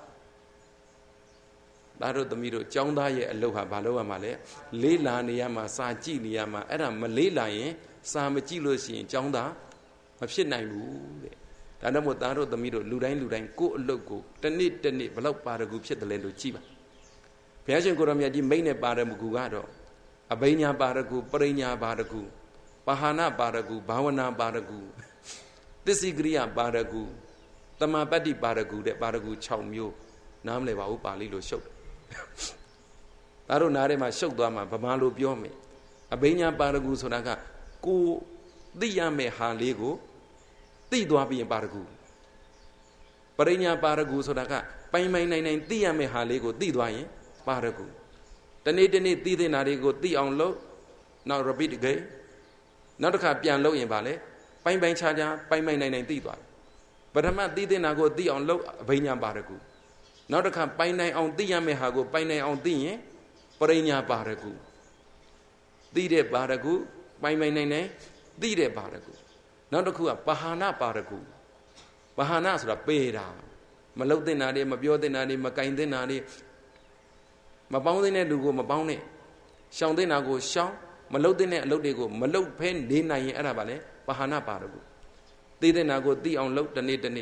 ဒါတို့သမီးတို့ကျောင်းသားရဲ့အလုပ်ဟာဘာလုပ်ရမှာလဲလေးလာနေရမှာစာကြည့်နေရမှာအဲ့ဒါမလေးလာရင်စာမကြည့်လို့ရှိရင်ကျောင်းသားမဖြစ်နိုင်ဘူးတဲ့ဒါတော့မို့သားတို့သမီးတို့လူတိုင်းလူတိုင်းကိုယ့်အလုပ်ကိုတစ်နေ့တစ်နေ့ဘလောက်ပါရဂူဖြစ်တယ်လဲလို့ကြည့်ပါဘုရားရှင်ကိုရမြတ်ကြီးမိန့်တဲ့ပါရမဂူကတော့အဘိညာပါရဂူပရိညာပါရဂူပဟာနာပါရဂူဘာဝနာပါရဂူသစ္စိကရိယပါရဂူတမပတ္တိပါရဂူတဲ့ပါရဂူ၆မျိုးနားမလည်ပါဘူးပါဠိလိုရှုပ်ဒါတို့နားထဲမှာရှုပ်သွားမှာဗမာလိုပြောမယ်အဘိညာပါရဂူဆိုတာကကိုသိရမယ့်ဟာလေးကိုသိသွားပြီးရင်ပါရဂူပရိညာပါရဂူဆိုတာကပိုင်ပိုင်နိုင်နိုင်သိရမယ့်ဟာလေးကိုသိသွားရင်ပါရဂူတနေ့တနေ့သိတဲ့နာတွေကိုသိအောင်လုပ်နောက် repeat again နောက်တစ်ခါပြန်လုပ်ရင်ပါလေပိုင်ပိုင်ခြားခြားပိုင်ပိုင်နိုင်နိုင်သိသွားတယ်ပထမသိတဲ့နာကိုသိအောင်လုပ်အဘိညာပါရဂူနောက်တစ်ခါပိုင်နိုင်အောင်သိရမယ့်ဟာကိုပိုင်နိုင်အောင်သိရင်ပရိညာပါရဂူသိတဲ့ပါရဂူပိုင်ပိုင်နိုင်နိုင်သိတဲ့ပါရဂူနောက်တစ်ခုကပဟာနာပါရဂူပဟာနာဆိုတာပေတာမလုတ်တဲ့နာတွေမပြောတဲ့နာတွေမကင်တဲ့နာတွေမပေါင်းတဲ့လူကိုမပေါင်းနဲ့ရှောင်တဲ့နာကိုရှောင်မလုတ်တဲ့အလုပ်တွေကိုမလုတ်ဖဲနေနိုင်ရင်အဲ့ဒါပါလေပဟာနာပါရဂူသိတဲ့နာကိုသိအောင်လုပ်တနေ့တနေ့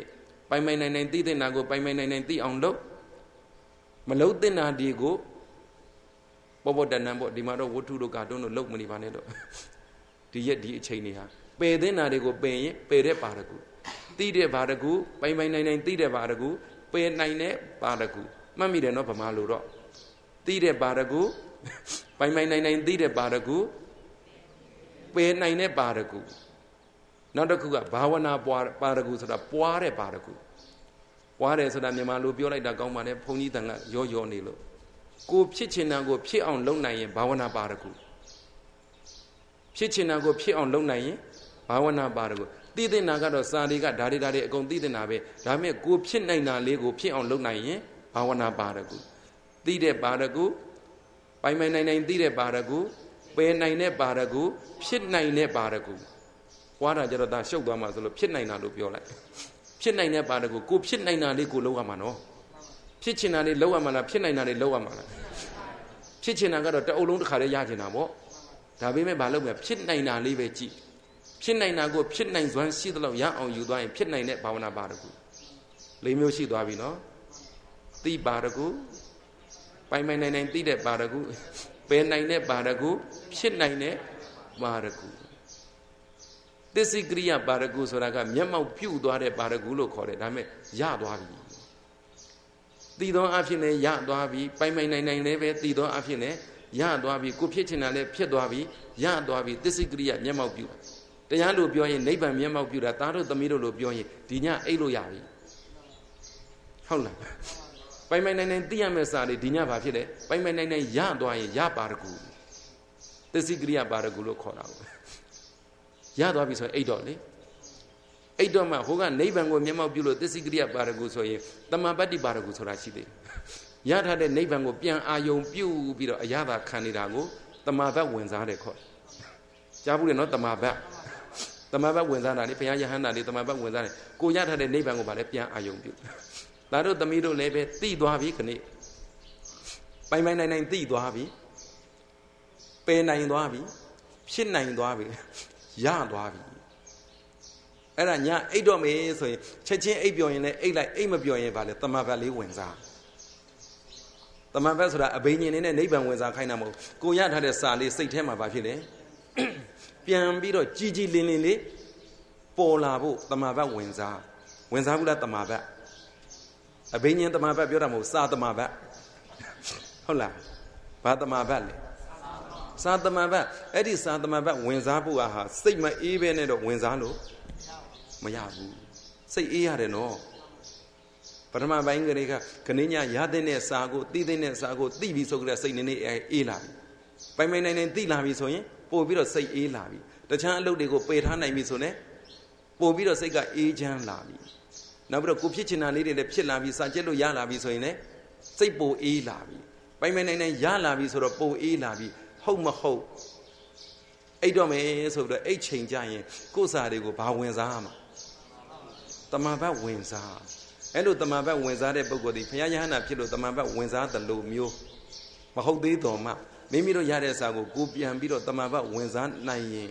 ပိုင်ပိုင်နိုင်နိုင်သိတဲ့နာကိုပိုင်ပိုင်နိုင်နိုင်သိအောင်လုပ်မလုပ်တဲ့နာဒီကိုပေါ်ပေါ်တန်တန်ပေါ့ဒီမှာတော့ဝတ္ထုတို့ကာတွန်းတို့လုပ်မနေပါနဲ့တော့ဒီရက်ဒီအချိန်တွေဟာပယ်တဲ့နာတွေကိုပယ်ရင်ပယ်တဲ့ပါရကူသိတဲ့ပါရကူပိုင်ပိုင်နိုင်နိုင်သိတဲ့ပါရကူပယ်နိုင်တဲ့ပါရကူမှတ်မိတယ်နော်ဗမာလိုတော့သိတဲ့ပါရကူပိုင်ပိုင်နိုင်နိုင်သိတဲ့ပါရကူပယ်နိုင်တဲ့ပါရကူနောက်တစ်ခုကဘာဝနာပွားပါရကူဆိုတာပွားတဲ့ပါရကူပွားတယ်ဆိုတာမြန်မာလိုပြောလိုက်တာကောင်းပါနဲ့ဘုန်းကြီးတန်ကရောရောနေလို့ကိုဖြစ်ချင်တာကိုဖြစ်အောင်လုပ်နိုင်ရင်ဘာဝနာပါရကူဖြစ်ချင်တာကိုဖြစ်အောင်လုပ်နိုင်ရင်ဘာဝနာပါရကူသိတဲ့နာကတော့စာတွေကဓာရီဓာရီအကုန်သိတဲ့နာပဲဒါပေမဲ့ကိုဖြစ်နိုင်တာလေးကိုဖြစ်အောင်လုပ်နိုင်ရင်ဘာဝနာပါရကူသိတဲ့ပါရကူပိုင်ပိုင်နိုင်နိုင်သိတဲ့ပါရကူပယ်နိုင်တဲ့ပါရကူဖြစ်နိုင်တဲ့ပါရကူပွားတာကြတော့ဒါရှုပ်သွားမှာဆိုလို့ဖြစ်နိုင်တာလို့ပြောလိုက်ဖြစ်နိုင်တဲ့ပါရကူကိုဖြစ်နိုင်တာလေးကိုလုပ်ရမှာနော်ဖြစ်ချင်တာလေးလုပ်ရမှာလားဖြစ်နိုင်တာလေးလုပ်ရမှာလားဖြစ်ချင်တာကတော့တအုပ်လုံးတစ်ခါလေးရချင်တာပေါ့ဒါပေမဲ့မလုပ်မယ်ဖြစ်နိုင်တာလေးပဲကြည့်ဖြစ်နိုင်တာကိုဖြစ်နိုင်စွမ်းရှိသလောက်ရအောင်ယူသွားရင်ဖြစ်နိုင်တဲ့ဘာဝနာပါရကူလေးမျိုးရှိသွားပြီနော်သိပါရကူပိုင်ပိုင်နိုင်နိုင်သိတဲ့ပါရကူပယ်နိုင်တဲ့ပါရကူဖြစ်နိုင်တဲ့ပါရကူသစ္စိကရိယပါရကူဆိုတာကမျက်မှောက်ပြုတ်သွားတဲ့ပါရကူလို့ခေါ်တယ်ဒါပေမဲ့ရသွားပြီသိသောအဖြစ်နဲ့ရသွားပြီပိုင်ပိုင်နိုင်နိုင်လည်းပဲသိသောအဖြစ်နဲ့ရသွားပြီကိုဖြစ်ချင်တာလည်းဖြစ်သွားပြီရသွားပြီသစ္စိကရိယမျက်မှောက်ပြုတရားလို့ပြောရင်နိဗ္ဗာန်မျက်မှောက်ပြုတာသားတို့သမီးတို့လို့ပြောရင်ဒီညအိတ်လို့ရပြီဟုတ်လားပိုင်ပိုင်နိုင်နိုင်သိရမယ့်စာလေးဒီညဘာဖြစ်လဲပိုင်ပိုင်နိုင်နိုင်ရသွားရင်ရပါရကူသစ္စိကရိယပါရကူလို့ခေါ်တာပေါ့ရသွားပြီဆိုရင်အိတ်တော့လေအိတ်တော့မှဟိုကနိဗ္ဗာန်ကိုမျက်မှောက်ပြုလို့သစ္စိကရိယပါရကူဆိုရင်တမ္မာပတ္တိပါရကူဆိုတာရှိသေးတယ်ရထားတဲ့နိဗ္ဗာန်ကိုပြန်အာယုံပြုပြီးတော့အရသာခံနေတာကိုတမ္မာဘတ်ဝင်စားတယ်ခေါ်ကြားဘူးလေနော်တမ္မာဘတ်တမ္မာဘတ်ဝင်စားတာလေဘုရားယဟန္တာလေးတမ္မာဘတ်ဝင်စားတယ်ကိုရထားတဲ့နိဗ္ဗာန်ကိုဗာလဲပြန်အာယုံပြုဒါတို့သမီးတို့လည်းပဲသိသွားပြီခဏပိုင်ပိုင်နိုင်နိုင်သိသွားပြီပယ်နိုင်သွားပြီဖြစ်နိုင်သွားပြီရသွားပြီအဲ့ဒါညာအိတ်တော့မေးဆိုရင်ချက်ချင်းအိတ်ပြောရင်လည်းအိတ်လိုက်အိတ်မပြောရင်ဗာလဲတမ္မာဘတ်လေးဝင်စားတမန်ဘက်ဆိုတာအဘိညာဉ်နဲ့နိဗ္ဗာန်ဝင်စားခိုင်းတာမဟုတ်ကိုရထားတဲ့စာလေးစိတ်ထဲမှာဘာဖြစ်လဲပြန်ပြီးတော့ကြီးကြီးလင်းလင်းလေးပေါ်လာဖို့တမန်ဘက်ဝင်စားဝင်စားဘူးလားတမန်ဘက်အဘိညာဉ်တမန်ဘက်ပြောတာမဟုတ်စာတမန်ဘက်ဟုတ်လားဘာတမန်ဘက်လဲစာတမန်ဘက်အဲ့ဒီစာတမန်ဘက်ဝင်စားဖို့ဟာစိတ်မအေးပဲနဲ့တော့ဝင်စားလို့မရဘူးစိတ်အေးရတယ်နော်ပထမပိုင်းကလေးကခဏညရတဲ့စာကိုသိတဲ့စာကိုသိပြီးဆိုကြတဲ့စိတ်နည်းနည်းအေးလာပြီပိုင်ပိုင်နိုင်နိုင်သိလာပြီဆိုရင်ပို့ပြီးတော့စိတ်အေးလာပြီတခြားအလုပ်တွေကိုပယ်ထားနိုင်ပြီဆိုရင်ပို့ပြီးတော့စိတ်ကအေးချမ်းလာပြီနောက်ပြီးတော့ကိုဖြစ်ချင်တာလေးတွေလည်းဖြစ်လာပြီစာကျက်လို့ရလာပြီဆိုရင်လည်းစိတ်ပိုအေးလာပြီပိုင်ပိုင်နိုင်နိုင်ရလာပြီဆိုတော့ပိုအေးလာပြီဟုတ်မဟုတ်အိတ်တော့မယ်ဆိုပြီးတော့အိတ်ချိန်ကြရင်ကိုယ်စာတွေကိုဘာဝင်စားမှာတမန်ဘတ်ဝင်စားအဲ့လိုတမန်ဘတ်ဝင်စားတဲ့ပုဂ္ဂိုလ်ဒီဘုရားယဟန္တာဖြစ်လို့တမန်ဘတ်ဝင်စားတယ်လို့မျိုးမဟုတ်သေးတော်မှမိမိတို့ရတဲ့စာကိုကိုပြန်ပြီးတော့တမန်ဘတ်ဝင်စားနိုင်ရင်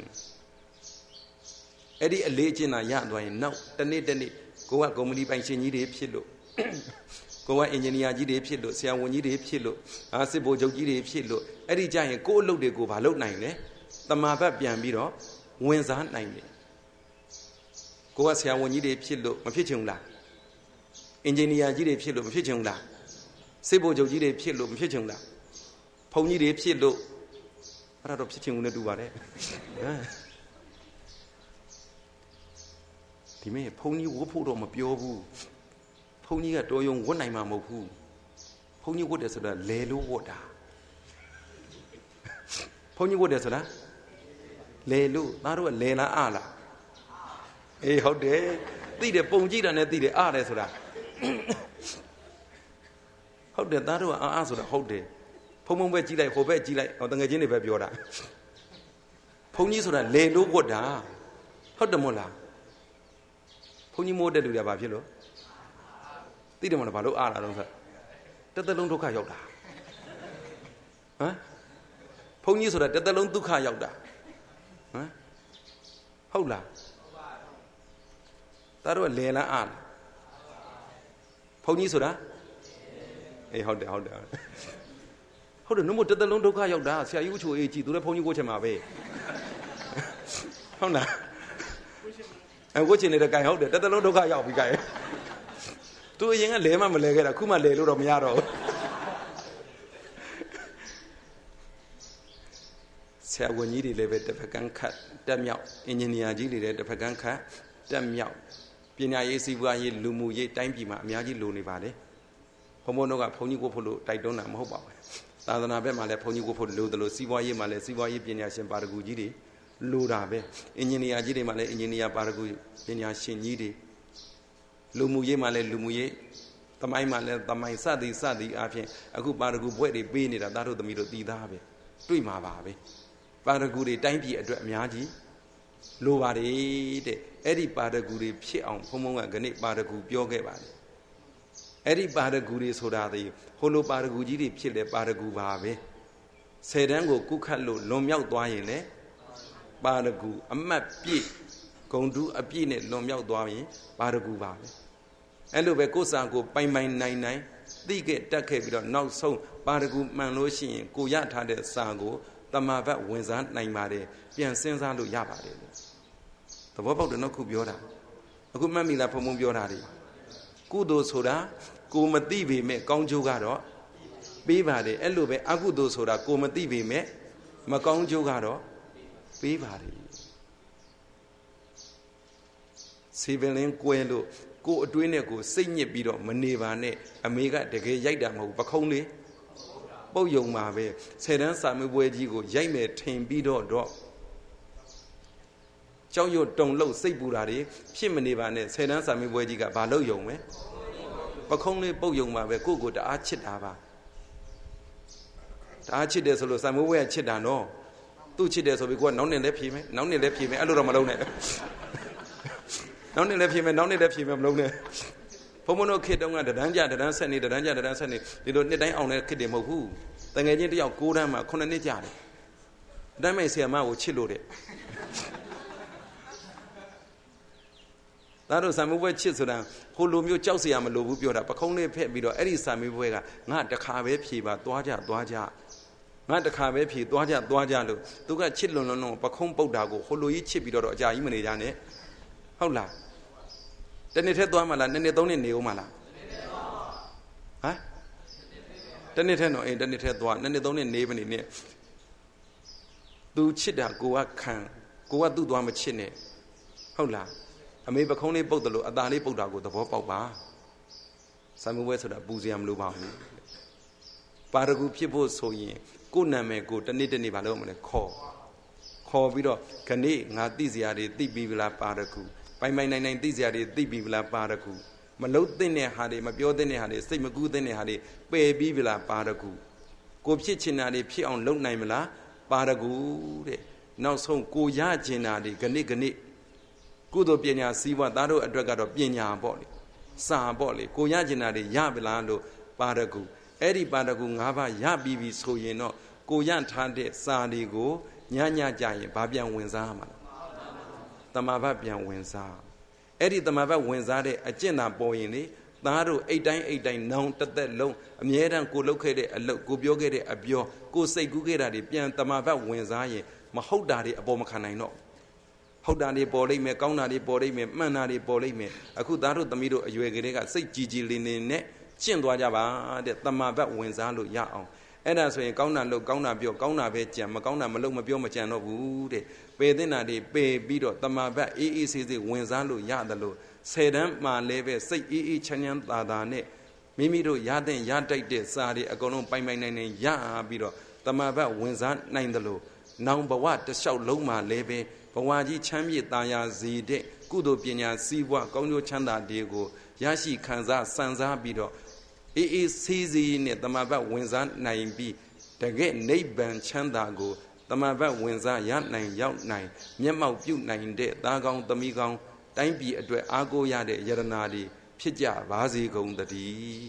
အဲ့ဒီအလေးအကျင့်သာရသွားရင်နောက်တစ်နေ့တစ်နေ့ကိုကကုမ္ပဏီပိုင်ရှင်ကြီးတွေဖြစ်လို့ကိုကအင်ဂျင်နီယာကြီးတွေဖြစ်လို့ဆရာဝန်ကြီးတွေဖြစ်လို့အာစစ်ဗိုလ်ချုပ်ကြီးတွေဖြစ်လို့အဲ့ဒီကြရင်ကိုအလုပ်တွေကိုဘာလုပ်နိုင်လဲတမန်ဘတ်ပြန်ပြီးတော့ဝင်စားနိုင်တယ်ကိုကဆရာဝန်ကြီးတွေဖြစ်လို့မဖြစ်ချင်ဘူးလားအင်ဂျင်နီယာကြီးတွေဖြစ်လို့မဖြစ်ချင်ဘူးလားစစ်ဗိုလ်ချုပ်ကြီးတွေဖြစ်လို့မဖြစ်ချင်ဘူးလားဘုံကြီးတွေဖြစ်လို့အဲ့ဒါတော့ဖြစ်ချင်ဘူးနဲ့တူပါတယ်ဒီမဲ့ဘုံကြီးဝတ်ဖို့တော့မပြောဘူးဘုံကြီးကတော်ရုံဝတ်နိုင်မှာမဟုတ်ဘူးဘုံကြီးဝတ်တယ်ဆိုတာလဲလို့ဝတ်တာဘုံကြီးဝတ်တယ်ဆိုတာလဲလို့သားတို့ကလဲလားအလားအေးဟုတ်တယ်သိတယ်ပုံကြည့်တာနဲ့သိတယ်အားတယ်ဆိုတာဟုတ်တယ်သားတို့ကအာအာဆိုတာဟုတ်တယ်ဖုံဖုံပဲကြည့်လိုက်ဟိုဘက်ကြည့်လိုက်ဟောတငယ်ချင်းတွေပဲပြောတာဘုံကြီးဆိုတာလေလို့ဝတ်တာဟုတ်တယ်မို့လားဘုံကြီးမိုးတဲ့လူတွေကဘာဖြစ်လို့သိတယ်မလားဘာလို့အားလာတော့ဆိုတစ်သက်လုံးဒုက္ခရောက်တာဟမ်ဘုံကြီးဆိုတာတစ်သက်လုံးဒုက္ခရောက်တာဟမ်ဟုတ်လားသားတို့ကလေလားအားလား Pony Soda? A hot out there. How do no more the Londo Kayok? Say you to eighty to the Pony watch him away. How now? I'm watching it a guy out there. That the Londo Kayok guy. Two young lemon, Malega, Kuma Lelo of Miaro. Say when you deliver the Pagan cat, damn out, engineer Gilly, the Pagan cat, damn out. Pinaye Sivaye Lumuye, time Pima, Miagi Lunivade. Homonoga Pony Gopolo, Tidona Moba. Tadana Male Pony Gopolo, the Sivaye Male, Sivaye Pina Paraguji, Ludabe, Engineer Gidi Male, Engineer Paragu, Pina Shinidi, Lumuye Male, Lumuye, Tamai Male, Tamai Sadi, Sadi, Afi, a good Paragu, where they been it, that of the middle Didabe, Tuima Babe, Paraguri, Timey at Miagi, Lovade, Eddie Paraguri, Pion, Homo, Ganet Paragu, Bioga. Eddie Paraguri Soda, Holo Paraguji, Pile Paragu Babe, Sedango, Kukalo, Lomyao Doyene, Paragu, a map Pi, Condu, a Pinet, Lomyao Doye, Paragu Babe. And Lovecosa go by my nine nine, they get Dake, not so, Paragu Manoshin, Kuyata de Sango, Tamava Wenzan, Naimade, Pian Senzando Yabade. The Bobo de Nocubiora, a good mammy for Mubiorari. Kudo soda, Kumativi me, Conjugado, Bivade, Elube, Agudo soda, Kumativi me, Maconjugado, Bivade. Civilian Quello, go Duineco, sing ye bido, Manivane, Amiga, the gay Yadamo, Bacone, Boyo Mave, Sedan Sami Wejigo, Jame, Tame Bido, drop. Chow you don't low, say Burari, Shimanivane, Sedan Sami Wejiga, Balo Yome. Bacone, Boyo Mave, go to Archidava. Archides of Samuel Chidano. Two chides of one, none left him, none left him, I don't know Malone. None left him, none left him alone. Pomono kid on the Danja, the dancer, the Danja, the dancer, they don't need on a kid of who. Then I get your Kodama, Conanija. That may say a man with chillode. That was some way Chisodan, who loom you Chelsea, I'm a low builder, but only pet below any Sammy Wega, not the Carve Piba, Dwaja, Dwaja. Not the Carve P, Dwaja, Dwaja, to get children no, but Compo Dago, Holo Chip or Jaimane. How la? Then it had Duamala, then it only Neomala. Huh? Then it had no, then it had one, then it only name in it. Do Chida, go a can, go a do Duamachine. How la? I may be only both the Adani Bodago, the Bopa. Some way to the Buziam Luba. Paragu people so ye, good name, good, and need any balloon call. Call Vido, Cane, not this yard, the Bibla Paragu. By my nine, this yard, the Bibla Paragu. Malot dene had it, my pure dene had it, same good dene had it, baby Bibla Paragu. Go pitchinade, pia on low Naimala, Paragu. Now so go yajinade, Gani Gani. Good opinion, see what that a drug of Pinya body. Sa body, go yajinade, Yabilando, Paragu. Eddie Paragu, Hava, Yabibi, so ye know, go yan tande, Sadi go, Nyanya Jay, Babian Wenzama. Tamababian Wenza. Eddie Tamava Wenzade, a Jenna boy in it, Naru eight nine eight nine known to that low, a Mieran go locate a look, go biogate a bio, go say Gugera, Pian Tamava Wenzaye, Mahodari, a Bomacanino. Hodani body me, Kaunadi body me, Manadi body me, a good daru the middle, you agree, say Gigi Linen, Chinduajaba, the Tamava Wenzalu Yao. And as we Kauna look, Kauna Bio, Kauna Vetiam, Kauna Maloma Biomachano Wood, Bedena de Bay Bido, Tamava, E. is the Wenzalu Yadalo, Sedam, Ma Leve, say E. Chanyan Tadane, Mimido Yaden Yadite Sadi, a gono by my name, Ya Bido, Tamava Wenzan Nindalo. Now, but what the shout Loma Leve, Bawaji Chambi Daya Zide, Kudo Pinya, Siwa, Gono Chanda Diego, Yashi Kanza, Sanza Bido. It is easy in it, the Mava Wenzan nine B. The get Naban Chandago, the Mava Wenza Yan nine Yout nine, Yamau Butte nine de, Dagon, the Migon, Time be a dwe Ago Yade, Yaranadi, Pija, Vazi Gon the D.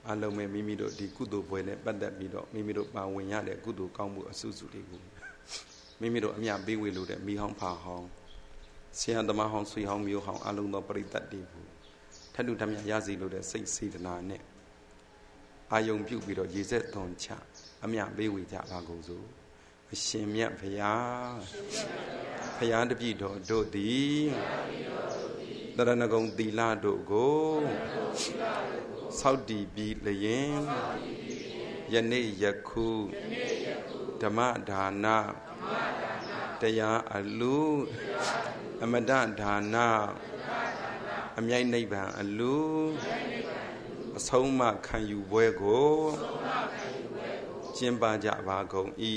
အလုံးမဲ့မိမိတို့ဒီကုသိုလ်ပွဲနဲ့ပတ်သက်ပြီးတော့မိမိတို့ပါဝင်ရတဲ့ကုသိုလ်ကောင်းမှုအစုစုတွေကိုမိမိတို့အမြပေးဝေလို့တဲ့မိဟောင်းဖာဟောင်းဆရာသမားဟောင်းဆွေဟောင်းမျိုးဟောင်းအလုံးသောပရိသတ်တွေကိုထပ်တူထပ်မြရစီလို့တဲ့စိတ်စေတနာနဲ့အာယုံပြုပြီးတော့ရေစက်သွန်ချအမြပေးဝေကြပါကုန်စို့အရှင်မြတ်ဘုရားဘုရားတပည့်တော်တို့သည်တရဏဂုံသီလတို့ကိုစောင့်တည်ပြီးလျင်ယနေ့ယခုဓမ္မဒါနတရားအလူအမတဒါနအမြိုက်နိဗ္ဗာန်အလူအဆုံးမခံယူပွဲကိုကျင့်ပါကြပါကုန်၏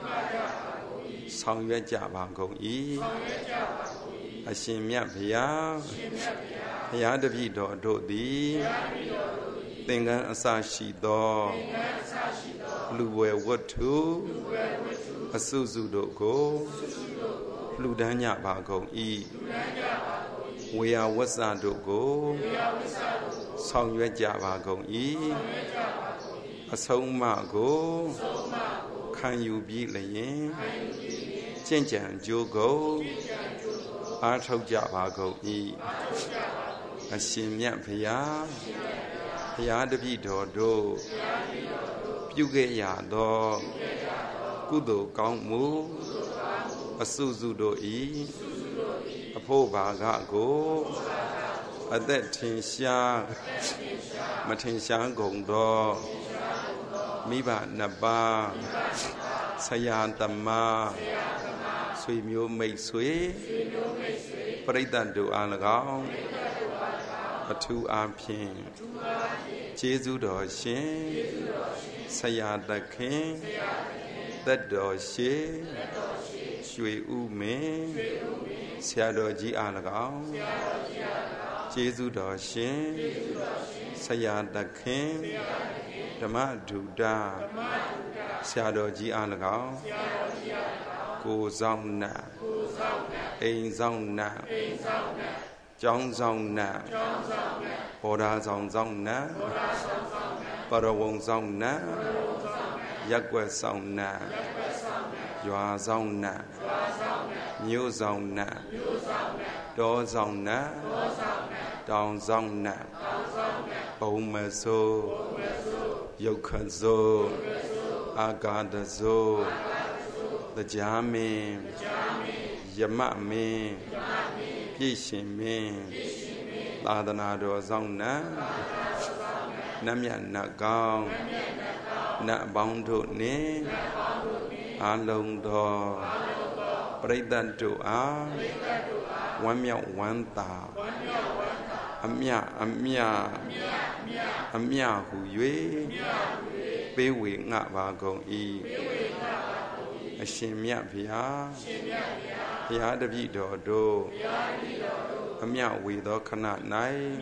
ဆောင်ရွက်ကြပါကုန်၏အရှင်မြတ်ဘုရားဘုရားတပည့်တော်တို့သည်သင်္ကန်းအစရှိသောလူဝယ်ဝတ္ထုအစုစုတို့ကိုလူဒန်းကြပါကုန်၏ဝေယဝဆတို့ကိုဆောင်ရွက်ကြပါကုန်၏အဆုံးအမကိုခံယူပြီးလျင်ကျင့်ကြံကြိုးကိုအားထုတ်ကြပါကုန်၏အရှင်မြတ်ဘုရားဘုရားတပည့်တော်တို့ပြုခဲ့ရသောကုသိုလ်ကောင်းမှုအစုစုတို့၏အဖို့ဘာကကိုအသက်ထင်ရှားမထင်ရှားကုန်သောမိဘနှစ်ပါးဆရာသမားဆွေမျိုးမိတ်ဆွေပရိသတ်တို့အား၎င်းအထူးအားဖြင့်ကျေးဇူးတော်ရှင်ဆရာသခင်သက်တော်ရှိရွှေဥမင်းဆရာတော်ကြီးအား၎င်းကျေးဇူးတော်ရှင်ဆရာသခင်ဓမ္မဒုဒဆရာတော်ကြီးအား၎င်းကိုဆောင်နာအိမ်ဆောင်နာကျောင်းဆောင်နာဘောဓာဆောင်ဆောင်နာပရဝုံဆောင်နာရက်ွက်ဆောင်နာရွာဆောင်နာမြို့ဆောင်နာတောဆောင်နာတောင်ဆောင်နာဘုံမစိုးယုတ်ခစိုးအာဂါဒစိုးတရားမင်းယမမင်းပြည့်ရှင်မင်းသာသနာတော်ဆောင်နာနတ်မြတ်နတ်ကောင်းနတ်ပေါင်းတို့နှင့်အာလုံးသောပရိသတ်တို့အားဝမ်းမြောက်ဝမ်းသာအမြအမြအမြဟု၍ပေးဝေငှပါကုန်၏အရှင်မြတ်ဘုရားဘုရားတပည့်တော်တို့အမြဝေသောခဏ၌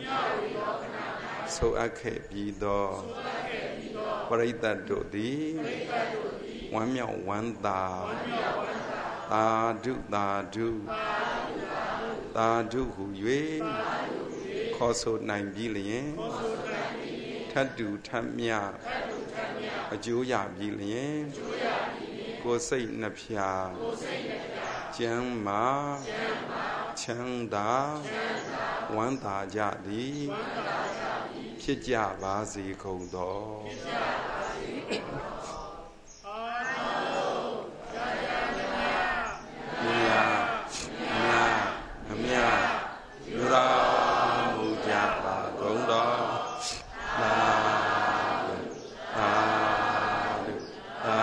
ဆိုအပ်ခဲ့ပြီးသောပရိသတ်တို့သည်ဝမ်းမြောက်ဝမ်းသာသာဓုသာဓုသာဓုဟု၍ခေါ်ဆိုနိုင်ပြီးလျင်ထတ်တူထတ်မြအကျိုးရပြီးလျင်ကိုယ်စိတ်နှဖျားကျမ်းမာချမ်းသာဝမ်းသာကြသည်ဖြစ်ကြပါစေကုန်သောမြတ်မြတ်အမြတ်လူတော်မူကြပါကုန်သောသာသာသာ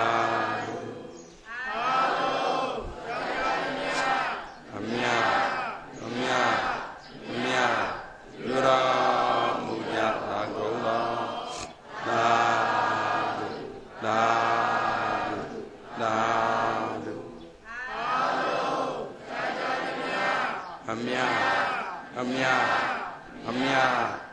အမြတ်အမြတ်အမြတ်လူတော်မူကြပါကုန်သောသာသာသာအမြတ်အမြတ်အမြတ်